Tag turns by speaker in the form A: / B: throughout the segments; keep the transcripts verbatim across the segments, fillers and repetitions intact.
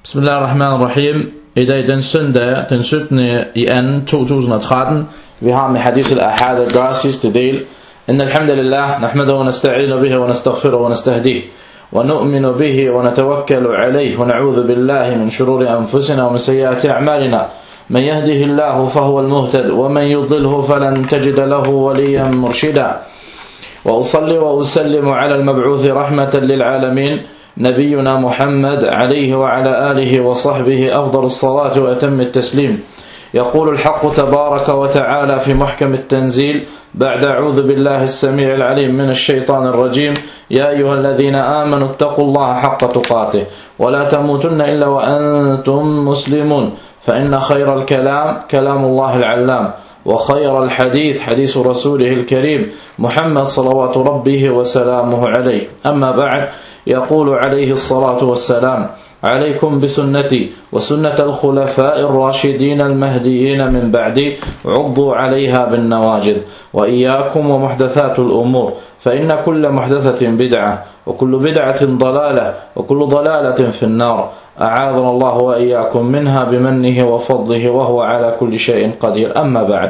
A: Bismillahirrahmanirrahim. I dag den søndag, den syttende i anden to tusind og tretten. Vi har med hadith al-ahad at gøre sidste del. Inna alhamdulillah, nahmaduhu wa nasta'inu bihi wa nastaghfiruhu wa nastahdihi wa nu'minu bihi wa natawakkalu alayhi wa na'udhu billahi min shururi anfusina wa min sayyiati a'malina. Man yahdihillahu fahuwa al-muhtad wa man yudlilhu falan tajida lahu waliyan murshida. Wa usalli wa usallimu ala al-mab'uthi rahmatan lil alamin. نبينا محمد عليه وعلى آله وصحبه أفضل الصلاة وأتم التسليم. يقول الحق تبارك وتعالى في محكم التنزيل بعد أعوذ بالله السميع العليم من الشيطان الرجيم. يا أيها الذين آمنوا اتقوا الله حق تقاته ولا تموتن إلا وأنتم مسلمون فإن خير الكلام كلام الله العلام وخير الحديث حديث رسوله الكريم محمد صلوات ربه وسلامه عليه. أما بعد، يقول عليه الصلاة والسلام: عليكم بسنتي وسنة الخلفاء الراشدين المهديين من بعدي عضوا عليها بالنواجذ وإياكم ومحدثات الأمور فإن كل محدثة بدعة وكل بدعة ضلالة وكل ضلالة في النار. أعاذنا الله وإياكم منها بمنه وفضله وهو على كل شيء قدير. أما بعد.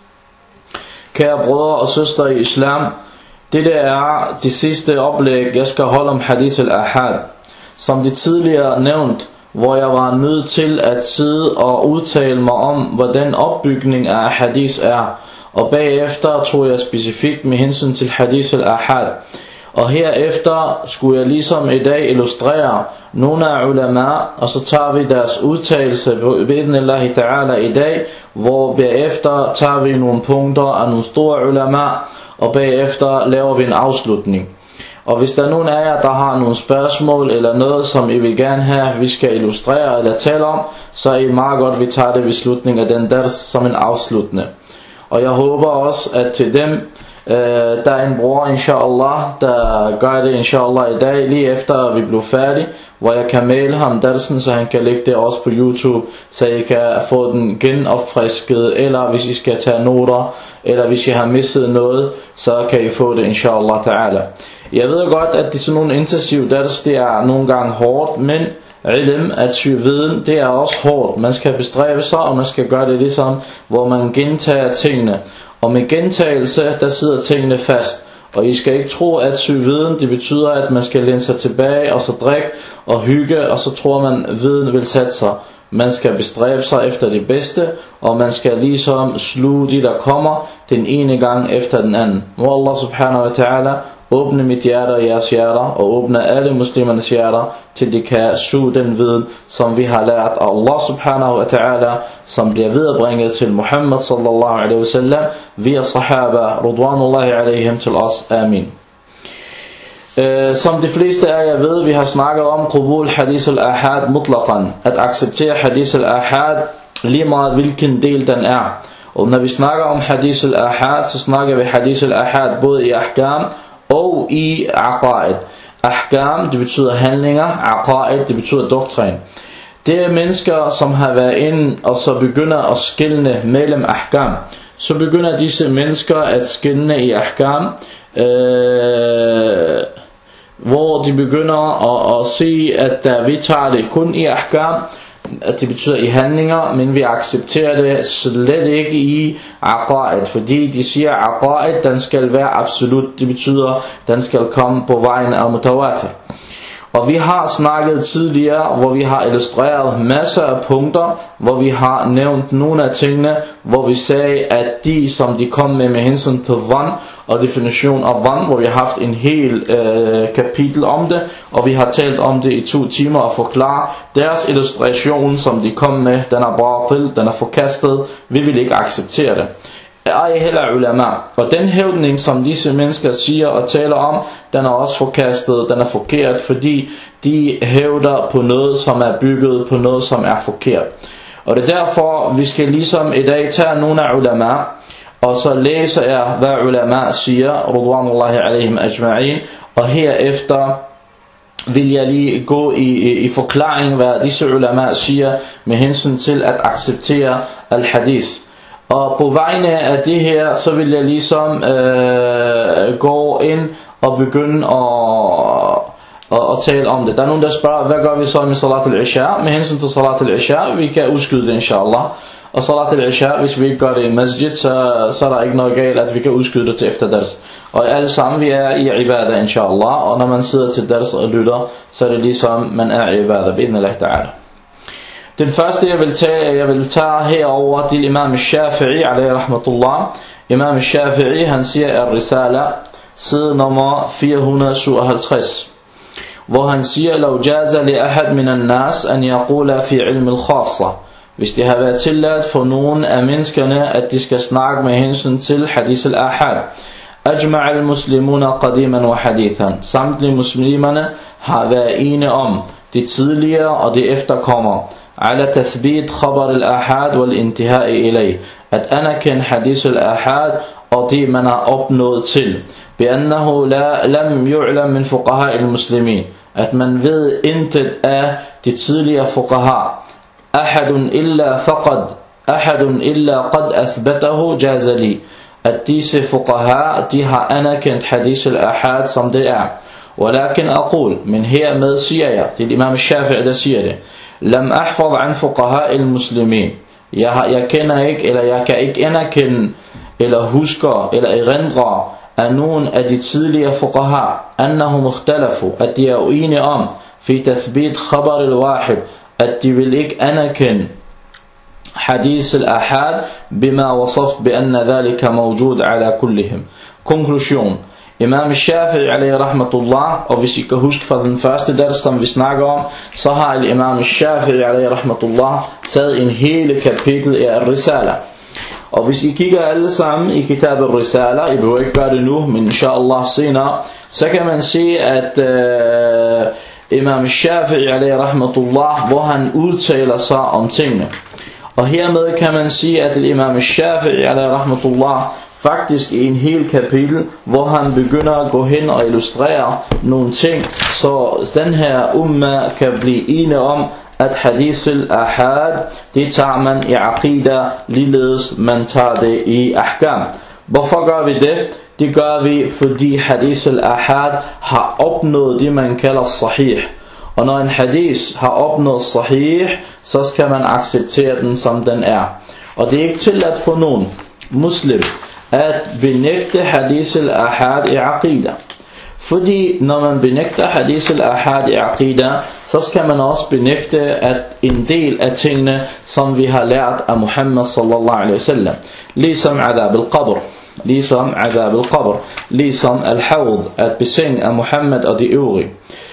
A: Kære brødre og søstre i islam, dette er de sidste oplæg, jeg skal holde om hadith al-ahad. Som de tidligere nævnt, hvor jeg var nødt til at sidde og udtale mig om, hvordan opbygning af hadith er. Og bagefter tog jeg specifikt med hensyn til hadith al-ahad. Og herefter skulle jeg ligesom i dag illustrere nogle af ulama, og så tager vi deres udtalelse bi'idhnillahi ta'ala i dag, hvor bagefter tager vi nogle punkter af nogle store ulama, og bagefter laver vi en afslutning. Og hvis der er nogen af jer, der har nogle spørgsmål eller noget, som I vil gerne have, vi skal illustrere eller tale om, så er I meget godt, vi tager det ved slutningen af den ders som en afsluttende. Og jeg håber også, at til dem, Uh, der er en bror inshallah, der gør det inshallah i dag, lige efter vi blev færdige, hvor jeg kan maile ham dersen, så han kan lægge det også på YouTube, så I kan få den genopfrisket, eller hvis I skal tage noter, eller hvis I har misset noget, så kan I få det inshallah ta'ala. Jeg ved godt, at det er sådan nogle intensiv ders, det er nogle gange hårdt, men ilm, at søge viden, det er også hårdt. Man skal bestræbe sig, og man skal gøre det ligesom, hvor man gentager tingene. Og med gentagelse, der sidder tingene fast. Og I skal ikke tro, at søge viden, det betyder, at man skal læne sig tilbage, og så drikke og hygge, og så tror man, at viden vil sætte sig. Man skal bestræbe sig efter det bedste, og man skal ligesom sluge de, der kommer, den ene gang efter den anden. Må Allah subhanahu wa ta'ala åbne mit hjerte og jeres hjerter, og åbne alle muslimernes hjerter, til de kan suge den viden, som vi har lært af Allah subhanahu wa ta'ala, som bliver viderebringet til Muhammad sallallahu alaihi wasallam, via sahaba, ridwanullahi alaihim til os. Amin. Uh, som de fleste af jer ved, vi har snakket om qubul hadith al-ahad mutlaqan, at acceptere hadith al-ahad, lige meget hvilken del den er. Og når vi snakker om hadith al-ahad, så snakker vi hadith al-ahad både i ahkam og i aqaid. Ahkam, det betyder handlinger, aqaid, det betyder doktrin. Det er mennesker, som har været inde og så begynder at skelne mellem ahkam. Så begynder disse mennesker at skelne i ahkam, øh, hvor de begynder at, at se, at uh, vi tager det kun i ahkam, at det betyder i handlinger, men vi accepterer det slet ikke i aqaid, fordi de siger aqaid, den skal være absolut, det betyder den skal komme på vejen af mutawatir. Og vi har snakket tidligere, hvor vi har illustreret masser af punkter, hvor vi har nævnt nogle af tingene, hvor vi sagde, at de som de kom med med hensyn til dhann og definition af dhann, hvor vi har haft en hel øh, kapitel om det, og vi har talt om det i to timer og forklare deres illustration, som de kom med, den er batil, den er forkastet, vi vil ikke acceptere det. Ej heller ulama. Og den hævdning, som disse mennesker siger og taler om, den er også forkastet, den er forkert, fordi de hævder på noget, som er bygget på noget, som er forkert. Og det er derfor, vi skal ligesom i dag tage nogle af ulama, og så læse jeg, hvad ulama siger, ridwanullahi alaihim ajma'in, og herefter vil jeg lige gå i, i, i forklaring, hvad disse ulama siger, med hensyn til at acceptere al-hadith. Og på vegne af det her, så vil jeg ligesom øh, gå ind og begynde at og, og tale om det. Der er nogen, der spørger, hvad gør vi så med salat al-isha? Med hensyn til salat al-isha, vi kan udskyde det, inshallah. Og salat al-isha, hvis vi ikke gør det i masjid, så, så er der ikke noget galt, at vi kan udskyde det til efter dars. Og alle sammen, vi er i ibadah, inshallah. Og når man sidder til dars og lytter, så er det ligesom, man er i ibadah, bi'idhnillah ta'ala. Den første, jeg vil tage, jeg vil tage herover til Imam al-Shafi'i, alayhi rahmatullah. Imam al-Shafi'i, han siger al-Risala, side nummer fire hundrede syvoghalvtreds. Hvor han siger, لو جاز لأحد من الناس أن يقول في علم الخاصة. Hvis det har været tilladt for nogen af menneskerne, at de skal snakke med hensyn til hadith al-ahad. أجمع المسلمون قديما وحديثا. Samtlige muslimerne har været enige om, de tidligere og de efterkommer, على تثبيت خبر الآحاد والانتهاء إليه. At anerkende hadith al-ahad og det man har opnået til. بأنه لا لم يعلم من فقهاء المسلمين. At man ved intet af de tidligere fuqaha. أحد إلا فقد أحد إلا قد أثبته جاز لي. At disse fuqaha, de har anerkendt hadith al-ahad som det er. ولكن أقول, men hermed siger jeg, det er Imam al-Shafi'i, der siger det. لم أحفظ عن فقهاء المسلمين. Jeg, har, jeg kender ikke, eller jeg kan ikke anerkende, eller husker, eller erindre af nogen af de tidligere fuqaha, annahum ikhtalafu, at de er uenige om, fi tathbit khabar al-wahid, at de vil ikke anerkende hadith al-ahad, bima wasaft bi anna dhalika mawjud ala kullihim. Konklusion. Imam al-Shafi'i alayhi rahmatullah, og hvis I kan huske fra den første ders, som vi snakker om, så har Imam al-Shafi'i alayhi rahmatullah taget en hele kapitel af al-Risala. Og hvis I kigger alle sammen i kitab al-Risala, I behøver ikke gøre det nu, men inshallah senere, så kan man se, at uh, Imam al-Shafi'i alayhi rahmatullah, hvor han udtaler sig om tingene. Og hermed kan man sige, at Imam al-Shafi'i alayhi rahmatullah faktisk i en hel kapitel, hvor han begynder at gå hen og illustrere nogle ting, så den her umma kan blive enige om, at hadith al-ahad, det tager man i aqida, ligeledes man tager det i ahkam. Hvorfor gør vi det? Det gør vi, fordi hadith al-ahad har opnået det, man kalder sahih. Og når en hadith har opnået sahih, så skal man acceptere den, som den er. Og det er ikke tilladt for nogen muslim at benægte hadith al-ahad i aqida. Fordi når man benægter hadith al-ahad i aqida, så skal man også benægte at en del af tingene, som vi har lært af Muhammad sallallahu alaihi wasallam. Ligesom adab al-qabr, ligesom adab al-qabr, ligesom al-hawd, at beseng af Muhammad og de øvrige.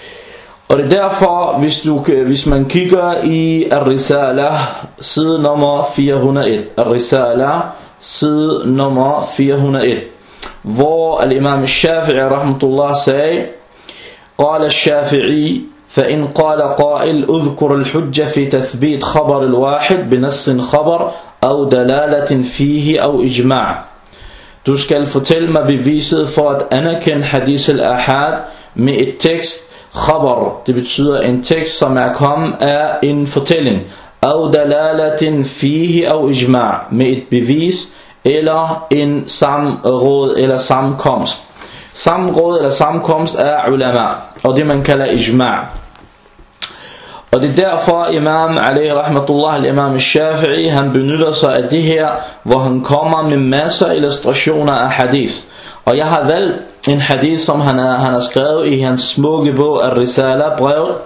A: Og det er derfor, hvis, du, hvis man kigger i al-Risala, side nummer fire hundrede og et, al-Risala, side nummer fire hundrede og et, hvor al-Imam al-Shafi'i rahmatullah sagde, قال الشافعي فإن قال قائل اذكر الحجة في تثبيت خبر الواحد بنص خبر أو دلالة فيه أو إجماع. Du skal fortælle mig beviset for at anerkende hadith al-ahad med et tekst, khabar, det betyder en tekst som er kommet af en fortælling, أو دلالة فيه أو إجماع, med et bevis eller en samråd eller sammenkomst. Samråd eller sammenkomst er ulama, og det man kalder ijma'. Og det er derfor imam alayhi rahmatullah, imam al-Shafi'i, han benytter sig af det her, hvor han kommer med masser af illustrationer af hadith. Og jeg har valgt en hadith, som han har, han har skrevet i hans smukke bog al-Risala, brevet.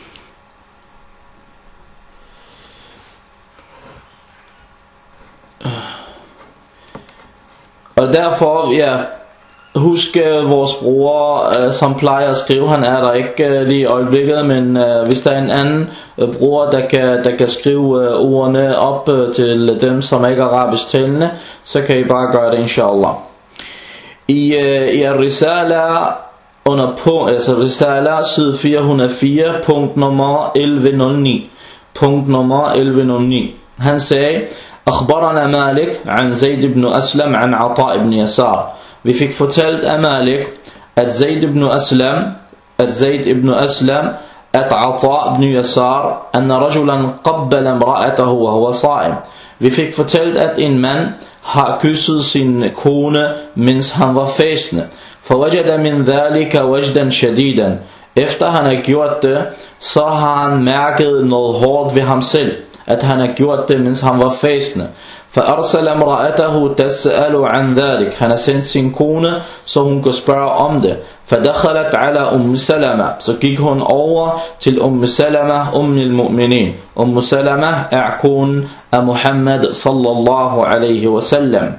A: Og derfor, ja, husk vores bror, øh, som plejer at skrive, han er der ikke øh, lige i øjeblikket, men øh, hvis der er en anden øh, bror, der kan, der kan skrive øh, ordene op øh, til dem, som ikke er arabisk talende, så kan I bare gøre det, inshallah. I, øh, i Risala, under punkt, altså Risala, side fire hundrede og fire, punkt nummer elleve nul ni, punkt nummer elleve nul ni, han sagde, أخبرنا مالك عن زيد بن أسلم عن عطاء بن يسار. Vi fik fortalt af Malik, at Zayd ibn Aslam, at Zayd ibn Aslam, at Ata ibn Yasar, أن رجلا قبل امرأته وهو صائم. Vi fik fortalt, at en mand har kysset sin kone, mens han var fastende. فوجد من ذلك وجدا شديدا. efter han har gjort det, så har han mærket noget hårdt ved ham selv, at han har gjort det, mens han var fastende. فأرسل امرأته تسأل عن ذلك. Han har sendt sin kone, så hun kunne spørge om det. فدخلت على أم سلمة. Så gik hun over til Umm Salama, Umm al-Mu'minin. Umm Salama er konen af Muhammad sallallahu alaihi wasallam.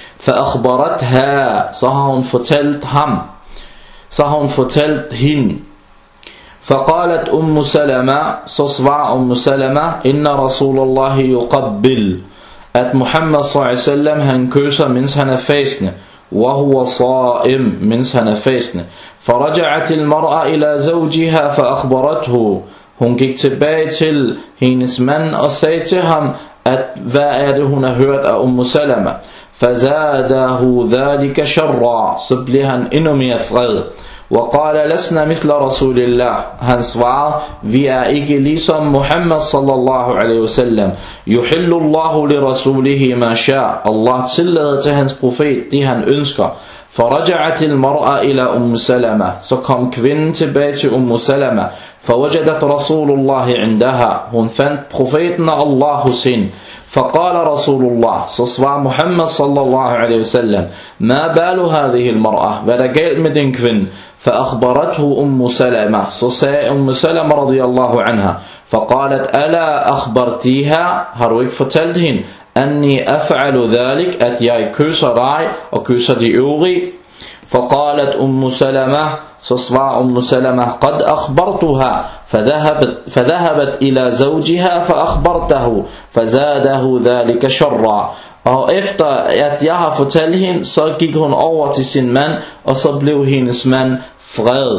A: فأخبرتها. Så har hun fortalt ham. Så har hun fortalt hende. فقالت أم سلمة. Så svarer Umm Salama, إن رسول الله يقبل. At Muhammad sallallahu alaihi wasallam han kysser, mens han er fastende. وهو صائم, mens han er fastende. فرجعت المرأة إلى زوجها فأخبرته. Hun gik tilbage til hendes mand og sagde til ham, at hvad er det hun har hørt af Umm Salama. فزاده ذلك شرا. Så blev han endnu mere fred. وقال لسنا مثل رسول الله. Han svarede, vi er ikke ligesom Muhammad sallallahu alaihi wasallam. يحل الله لرسوله ما شاء. Allah tillader til hans profet det han ønsker. فرجعت المرأة إلى أم سلمة. Så kom kvinden tilbage til Umm Salama. فوجدت رسول الله عندها. Hun fandt profeten af Allah hos hende. فقال رسول الله. Så svarer Muhammad sallallahu alaihi wasallam, ما بال هذه المرأة. Hvad der galt med den kvinde? فأخبرته أم سلمة. Så sagde Umm Salama رضي الله عنها. فقالت ألا أخبرتيها. Har du ikke fortalt hende, أني أفعل ذلك, at jeg kysser dig og kysser de øvrige? فقالت أم سلمة. Så svarer Umm Salama, قد أخبرتها. فذهبت, فذهبت إلى زوجها فأخبرته فزاده ذلك شرا. Og efter at jeg har fortalt hende, så gik hun over til sin mand, og så blev hendes mand fred.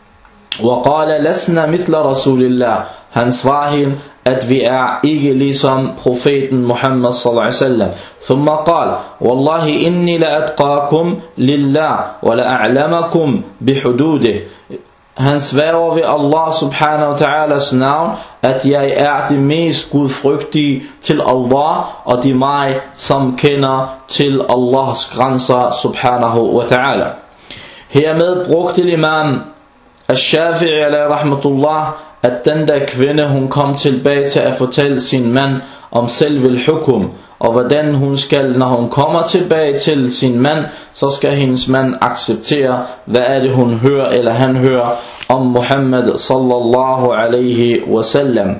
A: وقال لسنا مثل رسول الله. Han svarer hende, at vi er ikke ligesom profeten Muhammad sallallahu alaihi wasallam. ثم قال والله إني لأتقاكم لله ولأعلمكم بحدوده. Han sværger ved Allah subhanahu wa ta'alas navn, at jeg er det mest gudfrygtige til Allah, og de mig, som kender til Allahs grænser subhanahu wa ta'ala. Hermed brugte imam al-Shafi'i alaihi rahmatullah, at den der kvinde, hun kom tilbage til at fortælle sin mand om selve hukum, og hvordan hun skal, når hun kommer tilbage til sin mand, så skal hendes mand acceptere, hvad er det hun hører, eller han hører om Muhammad sallallahu alaihi wasallam.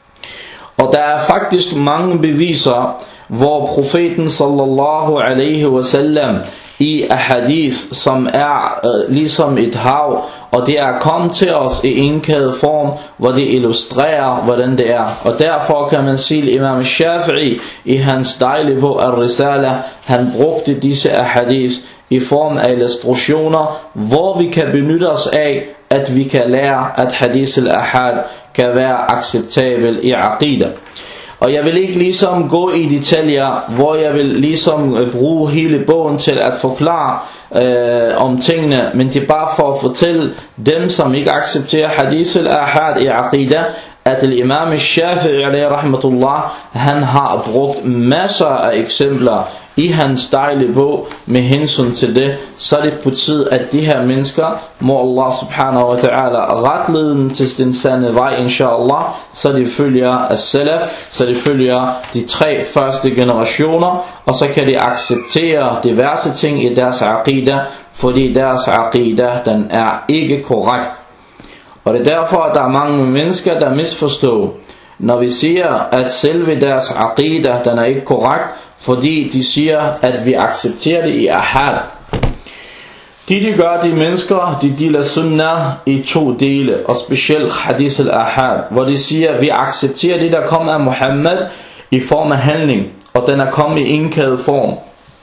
A: Og der er faktisk mange beviser, hvor profeten sallallahu alaihi wasallam i ahadis, som er øh, ligesom et hav, og det er kommet til os i indkædet form, hvor det illustrerer, hvordan det er. Og derfor kan man sige, imam Shafi'i i hans dejlige bog Al-Risala, han brugte disse ahadis i form af illustrationer, hvor vi kan benytte os af, at vi kan lære, at hadith al-ahad kan være acceptabel i aqidah. Og jeg vil ikke ligesom gå i detaljer, hvor jeg vil ligesom bruge hele bogen til at forklare øh, om tingene, men det er bare for at fortælle dem, som ikke accepterer hadith al-ahad i aqidah, at imam al-Shafi'i alaihi rahmatullah, han har brugt masser af eksempler i hans dejlige bog med hensyn til det. Så er det på tid, at de her mennesker, må Allah subhanahu wa ta'ala retlede dem til den sande vej, inshallah, så de følger as-salaf, så de følger de tre første generationer, og så kan de acceptere diverse ting i deres aqidah, fordi deres aqidah, den er ikke korrekt. Og det er derfor, at der er mange mennesker, der misforstår, når vi siger, at selve deres aqidah, den er ikke korrekt, fordi de siger, at vi accepterer det i ahad. De, de gør, de mennesker, de deler sunnah i to dele, og specielt hadith al-ahad, hvor de siger, at vi accepterer det, der kommer af Muhammad i form af handling, og den er kommet i enkædet form,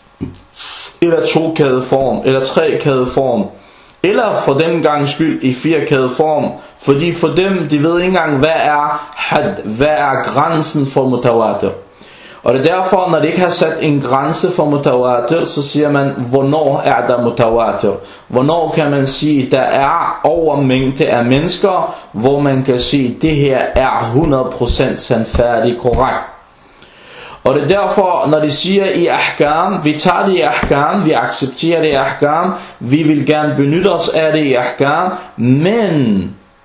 A: eller tokædet form, eller trekædet form, eller for den gang skyld i firkædet form, fordi for dem, de ved ikke engang, hvad er had, hvad er grænsen for mutawatir. Og det er derfor, når de ikke har sat en grænse for mutawatir, så siger man, hvornår er der mutawatir? Hvornår kan man sige, der er over mængde af mennesker, hvor man kan sige, det her er hundrede procent sandfærdigt korrekt. Og det er derfor, når de siger i ahkam, vi tager det i ahkam, vi accepterer det i ahkam, vi vil gerne benytte os af det i ahkam, men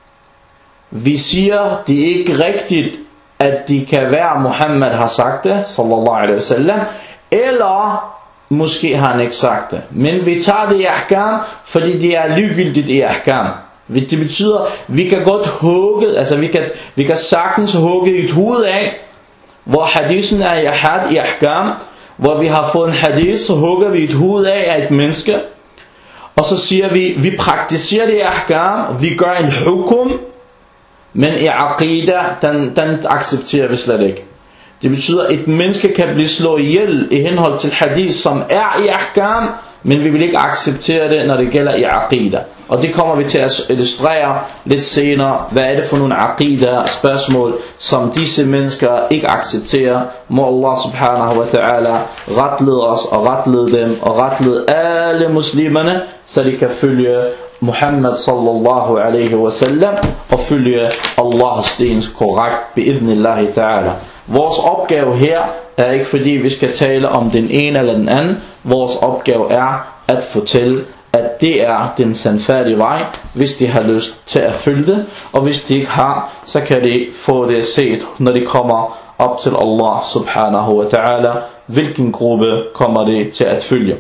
A: vi siger, det er ikke rigtigt, at de kan være, Muhammad har sagt det, sallallahu alaihi wasallam, eller måske har han ikke sagt det. Men vi tager det i ahkam, fordi det er ligegyldigt i ahkam. Det betyder, vi kan godt hugge, altså vi kan, vi kan sagtens hugge et hoved af, hvor hadisen er i ahad i ahkam, hvor vi har fået en hadith, så hugger vi et hoved af af et menneske, og så siger vi, vi praktiserer det i ahkam, vi gør en hukum, men i aqida, den, den accepterer vi slet ikke. Det betyder, at et menneske kan blive slået ihjel i henhold til hadith, som er i ahkam, men vi vil ikke acceptere det, når det gælder i aqida. Og det kommer vi til at illustrere lidt senere. Hvad er det for nogle aqida spørgsmål, som disse mennesker ikke accepterer? Må Allah subhanahu wa ta'ala retlede os og retlede dem og retlede alle muslimerne, så de kan følge Muhammad sallallahu alaihi wasallam og følge Allahs stens korrekt bi'idnillahi ta'ala. Vores opgave her er ikke fordi vi skal tale om den ene eller den anden. Vores opgave er at fortælle, at det er den sandfærdige vej, hvis de har lyst til at følge det. Og hvis de ikke har, så kan de få det set, når de kommer op til Allah subhanahu wa ta'ala. Hvilken gruppe kommer de til at følge?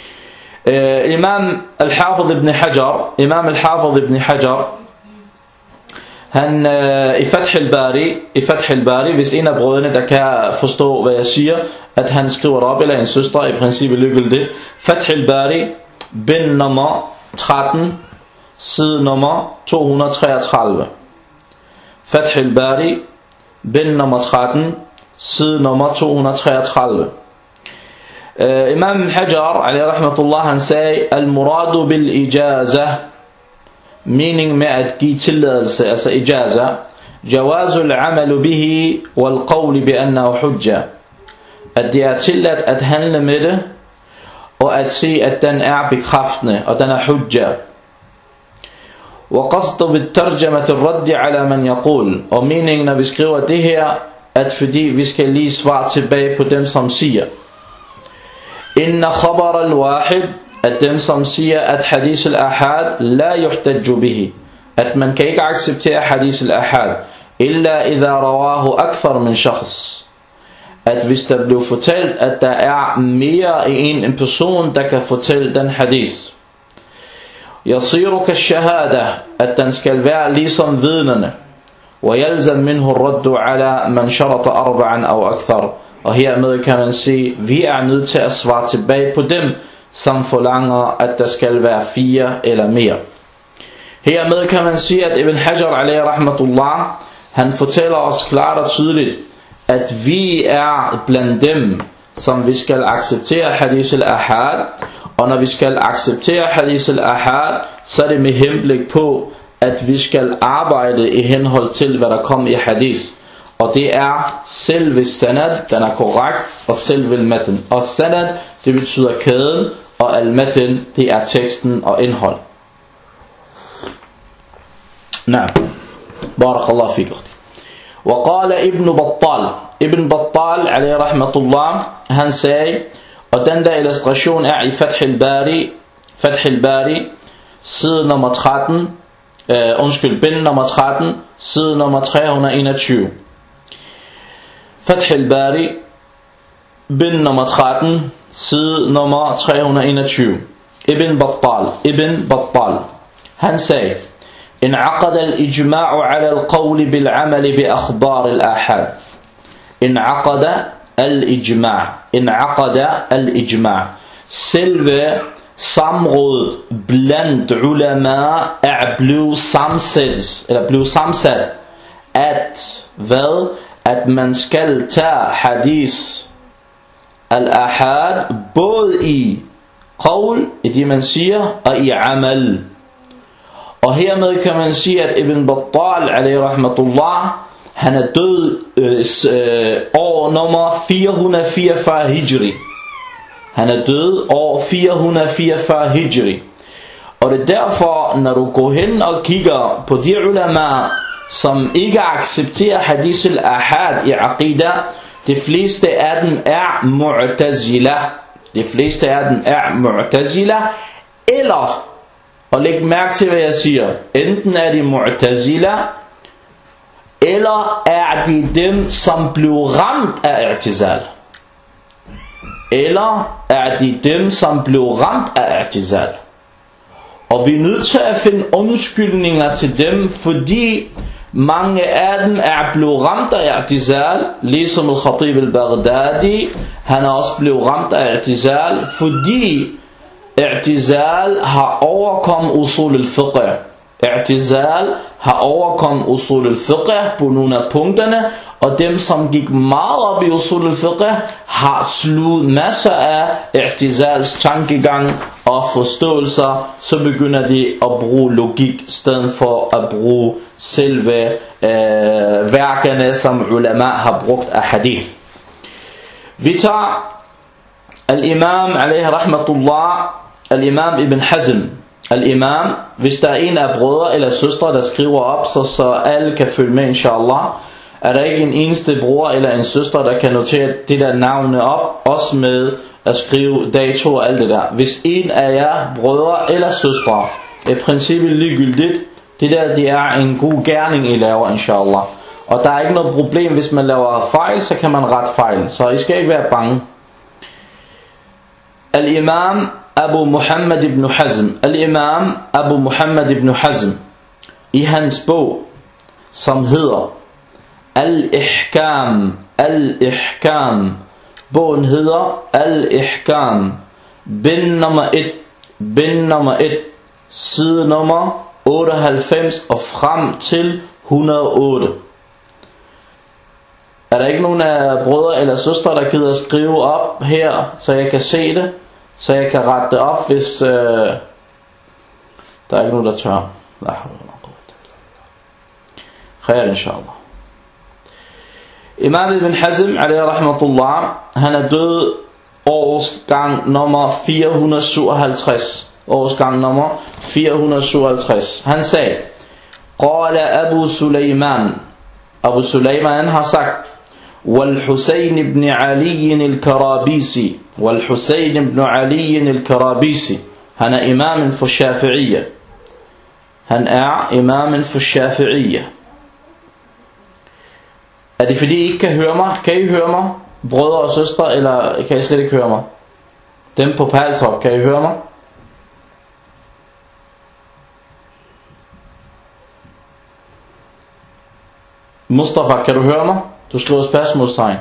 A: Uh, Imam al-Hafidh ibn Hajar, Imam al-Hafidh ibn Hajar, han uh, i Fath al-Bari, i Fath al-Bari, hvis en af brødrene, der kan forstå, hvad jeg siger, at han skriver det op, eller en søster, i princippet lykkelig det. Fath al-Bari, bind nummer tretten, side nummer to hundrede og treogtredive. Fath al-Bari, bind nummer tretten, side nummer to hundrede og treogtredive. Uh, Imam Hajar, alayhi rahmatullah, han sagde, al-muradu bil-ijaza, mening med at give tilladelse, altså ijaza, jawazul amalu bihi wal qawli bi annahu hujja, at det er tilladt at handle med det og at se at den er bekræftende og den er hujja. Wa qasdu bit tarjamati ar-radd ala man yaqul, og meningen når vi skriver det her, at fordi vi skal lige svare tilbage på dem som siger, inna khabar al-wahid, at dem som siger at hadith al-ahad la yuhtajju bihi, at man kan ikke acceptere hadith al-ahad illa idha rawahu akthar min shakhs, at hvis der blev fortalt at der er mere end en person der kan fortælle den hadith, yasiru kashahada, at den skal være ligesom vidnerne, wa yalzam minhu ar-radd ala man sharata arba'an aw akthar, og hermed kan man sige, vi er nødt til at svare tilbage på dem som forlanger at der skal være fire eller mere. Hermed kan man sige at Ibn Hajar alayhi rahmatullah, han fortæller os klart og tydeligt at vi er blandt dem som vi skal acceptere hadith al-ahad, og når vi skal acceptere hadith al-ahad, så er det med henblik på at vi skal arbejde i henhold til hvad der kommer i hadith, og det er selve sanad, den er korrekt, og selve al-matn. Og sanad, det betyder kæden, og al-matn, det er teksten og indhold. Naam. Barakallahu fik. وقال ابن بطال, Ibn Battal alayhi rahmatullah, han sagde, og den der illustration er i Fath al-Bari, Fath al-Bari, side nummer tretten, uh, undskyld, bind nummer tretten, side nummer tre hundrede og enogtyve. Fath al-Bari, bind nummer tretten, side nummer tre hundrede og enogtyve. Ibn Battal, Ibn Battal, han sagde, انعقد الإجماع على القول بالعمل بأخبار الآحاد. انعقد الإجماع, انعقد الإجماع. Selve samrådet blandt ulama er blevet sammensat, eller blevet sammensat, at hvad? At man skal tage hadith al-ahad både i qawl, i det man siger, og i amal. Og hermed kan man sige at Ibn Battal alayhi rahmatullah, han er død øh, år nummer fire hundrede og fireogfyrre hijri. Han er død år fire hundrede og fireogfyrre hijri. Og det er derfor, når du går hen og kigger på de ulama, som ikke accepterer hadith al-ahad i aqida, de fleste af dem er mu'tazila. De fleste af dem er mu'tazila, eller, og læg mærke til hvad jeg siger, enten er de mu'tazila, eller er de dem, som blev ramt af i'tizal? Eller er de dem, som blev ramt af i'tizal? Og vi er nødt til at finde undskyldninger til dem, fordi mange af dem er blevet ramt af i'tizal, ligesom al-Khatib al-Baghdadi, han er også blevet ramt af i'tizal, fordi i'tizal har overkommet usul al-fiqh. I'tizal har overkommet usul al-fiqh på nogle af punkterne, og dem som gik meget op i usul al-fiqh har slugt masser af i'tizals tankegang og forståelser, så begynder de at bruge logik i stedet for at bruge selve øh, værkerne, som ulama har brugt af hadith. Vi tager al-imam alayhi rahmatullah, al-imam Ibn Hazm. Al-imam, hvis der er en af brødre eller søstre, der skriver op, så, så alle kan følge med, inshallah. Er der ikke en eneste bror eller en søster, der kan notere det der navne op, også med at skrive dato og alt det der. Hvis en af jer brødre eller søstre, er i princippet ligegyldigt, det der det er en god gerning I laver, inshallah. Og der er ikke noget problem, hvis man laver fejl, så kan man rette fejl. Så I skal ikke være bange. Al-imam Abu Muhammad ibn Hazm. Al-imam Abu Muhammad ibn Hazm, i hans bog, som hedder Al-Ihkam, Al-Ihkam, bogen hedder Al-Ihkam, bind nummer et, bind nummer et, side nummer otteoghalvfems og frem til et hundrede og otte. Er der ikke nogen af brødre eller søstre, der gider skrive op her, så jeg kan se det, så jeg kan rette det op, hvis øh, der er ikke nogen, der tør. Khair, inshallah. Imam Ibn Hazm, alayhi rahmatullah, han er død årsgang nummer fire hundrede og syvoghalvtreds. Årsgang nummer fire hundrede og syvoghalvtreds. Han sagde, Qala Abu Sulaiman, Abu Sulaiman har sagt, والحسين بن علي الكرابيسي والحسين بن علي الكرابيسي han er imamen for Shafi'iyya. Han er imamen for Shafi'iyya. Er det fordi I ikke kan høre mig? Kan I høre mig? Brødre og søstre, eller kan I slet ikke høre mig? Dem på Paltalk, kan I høre mig? Mustafa, kan du høre mig? Du skriver spørgsmålstegn.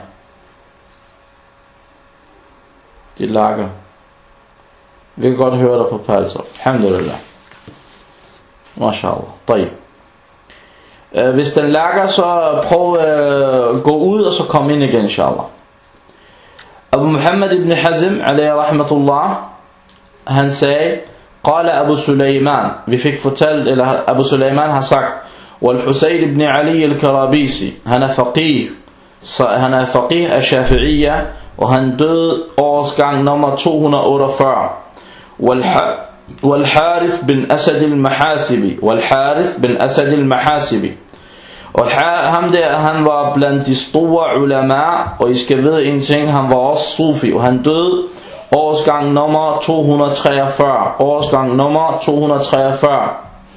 A: Det lager. Vi kan godt høre dig på Paltalk. Alhamdulillah. MashaAllah. Tayyib. Hvis den lager, så prøv at gå ud og så kom ind igen, inshallah. Abu Muhammad ibn Hazm, alayhi rahmatullah, han sagde, Qala Abu Sulaiman, vi fik fortalt, eller Abu Sulaiman har sagt, والحسين بن علي الكرابيسي, han er faqih, så han er faqih af Shafi'iyya, og han døde årsgang nummer to hundrede og otteogfyrre. والحارث بن أسد المحاسبي, والحارث بن أسد المحاسبي, og ham der, han var blandt de store ulama, og I skal vide en ting, han var også sufi, og han døde årsgang nummer to hundrede og treogfyrre, årsgang nummer to hundrede og treogfyrre.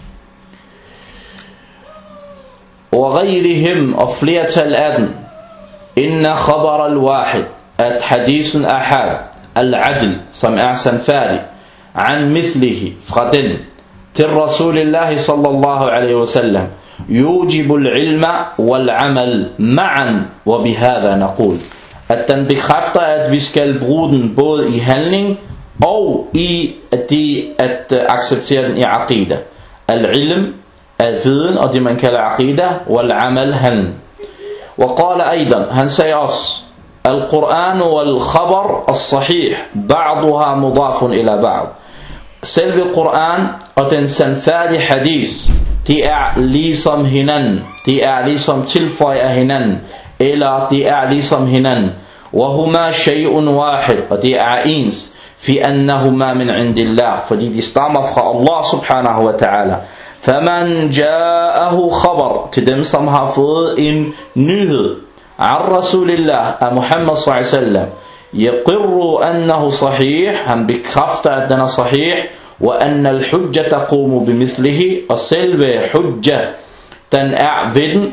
A: وغيرهم og flertal af dem, inna khabar al-wahid, at hadithen ahad, al-adl, som er sandfærdig, an mithlihi, fra den, til Rasulullah sallallahu alaihi wasallam, yujibu al-ilma wal-amal ma'an, wa bihada naqul, at den bekræfter, at vi skal bruge den både i handling og i at, de, at acceptere den i aqida. Al-ilm, af viden og det man kalder aqida, wal-amal handling. وقال أيضا, han sagde også, القرآن والخبر الصحيح بعضها مضاف إلى بعض. Selve Qur'an og den sandfærdige hadith, de er ligesom hinanden, de er ligesom tilføj af hinanden, eller de er ligesom hinanden. وهما شيء واحد, og det er ens, في أنهما من عند الله, fordi de stammer fra Allah subhanahu wa ta'ala. فمن جاءه خبر, til dem som har fået en nyhed, عن رسول الله, af Muhammad صلى الله عليه وسلم, يقر أنه صحيح, han bekræfter at den er sahih, وأن الحجة تقوم بمثله, og selve hujja, den er ved den,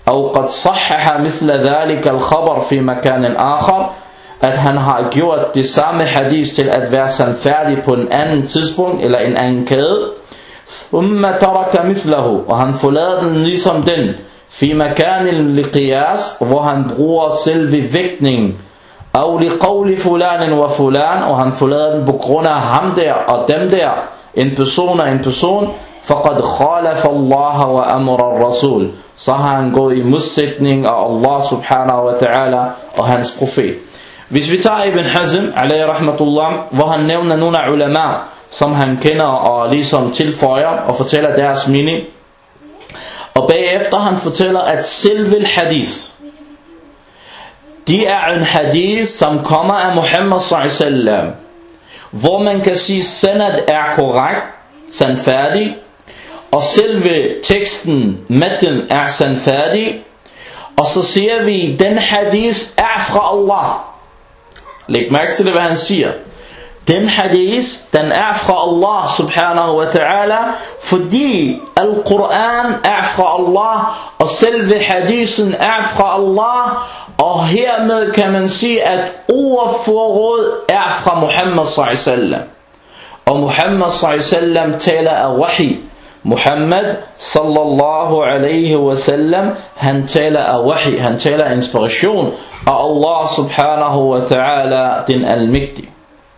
A: أو قد صحح مثل ذلك الخبر في مكان آخر, at han har gjort det samme hadis til at være sandfærdig på en anden tidspunkt eller en anden kæde. ثم ترك مثله, og han forlader den ligesom den, في مكان لقياس, hvor han bruger selve vægtningen, أو لقول فلان وفلان, og han forlader den på grund af ham der og dem der, en person og en person, فقد خالف الله وأمر الرسول, så har han gået i modsætning af Allah subhanahu wa ta'ala og hans profet. Hvis vi tager Ibn Hazm alayhi rahmatullah, hvor han nævner nogle af ulama, som han kender og ligesom tilføjer og fortæller deres mening, og bagefter han fortæller, at selve hadis, de er en hadis, som kommer af Muhammad sallallahu alaihi wasallam, hvor man kan sige, sanad er korrekt, sandfærdig, og selve teksten, matn er sandfærdig, og så siger vi, den hadis er fra Allah. Læg mærke til det, hvad han siger. Den hadis, den er fra Allah subhanahu wa ta'ala, fordi Al-Quran er fra Allah, og selve hadisen er fra Allah, og hermed kan man sige, at ord for råd er fra Muhammad sallallahu alaihi wasallam. Og Muhammad sallallahu alaihi wasallam taler af wahi. Muhammad sallallahu alaihi wasallam, han taler af wahi, han taler af inspiration af Allah subhanahu wa ta'ala, den almægtige.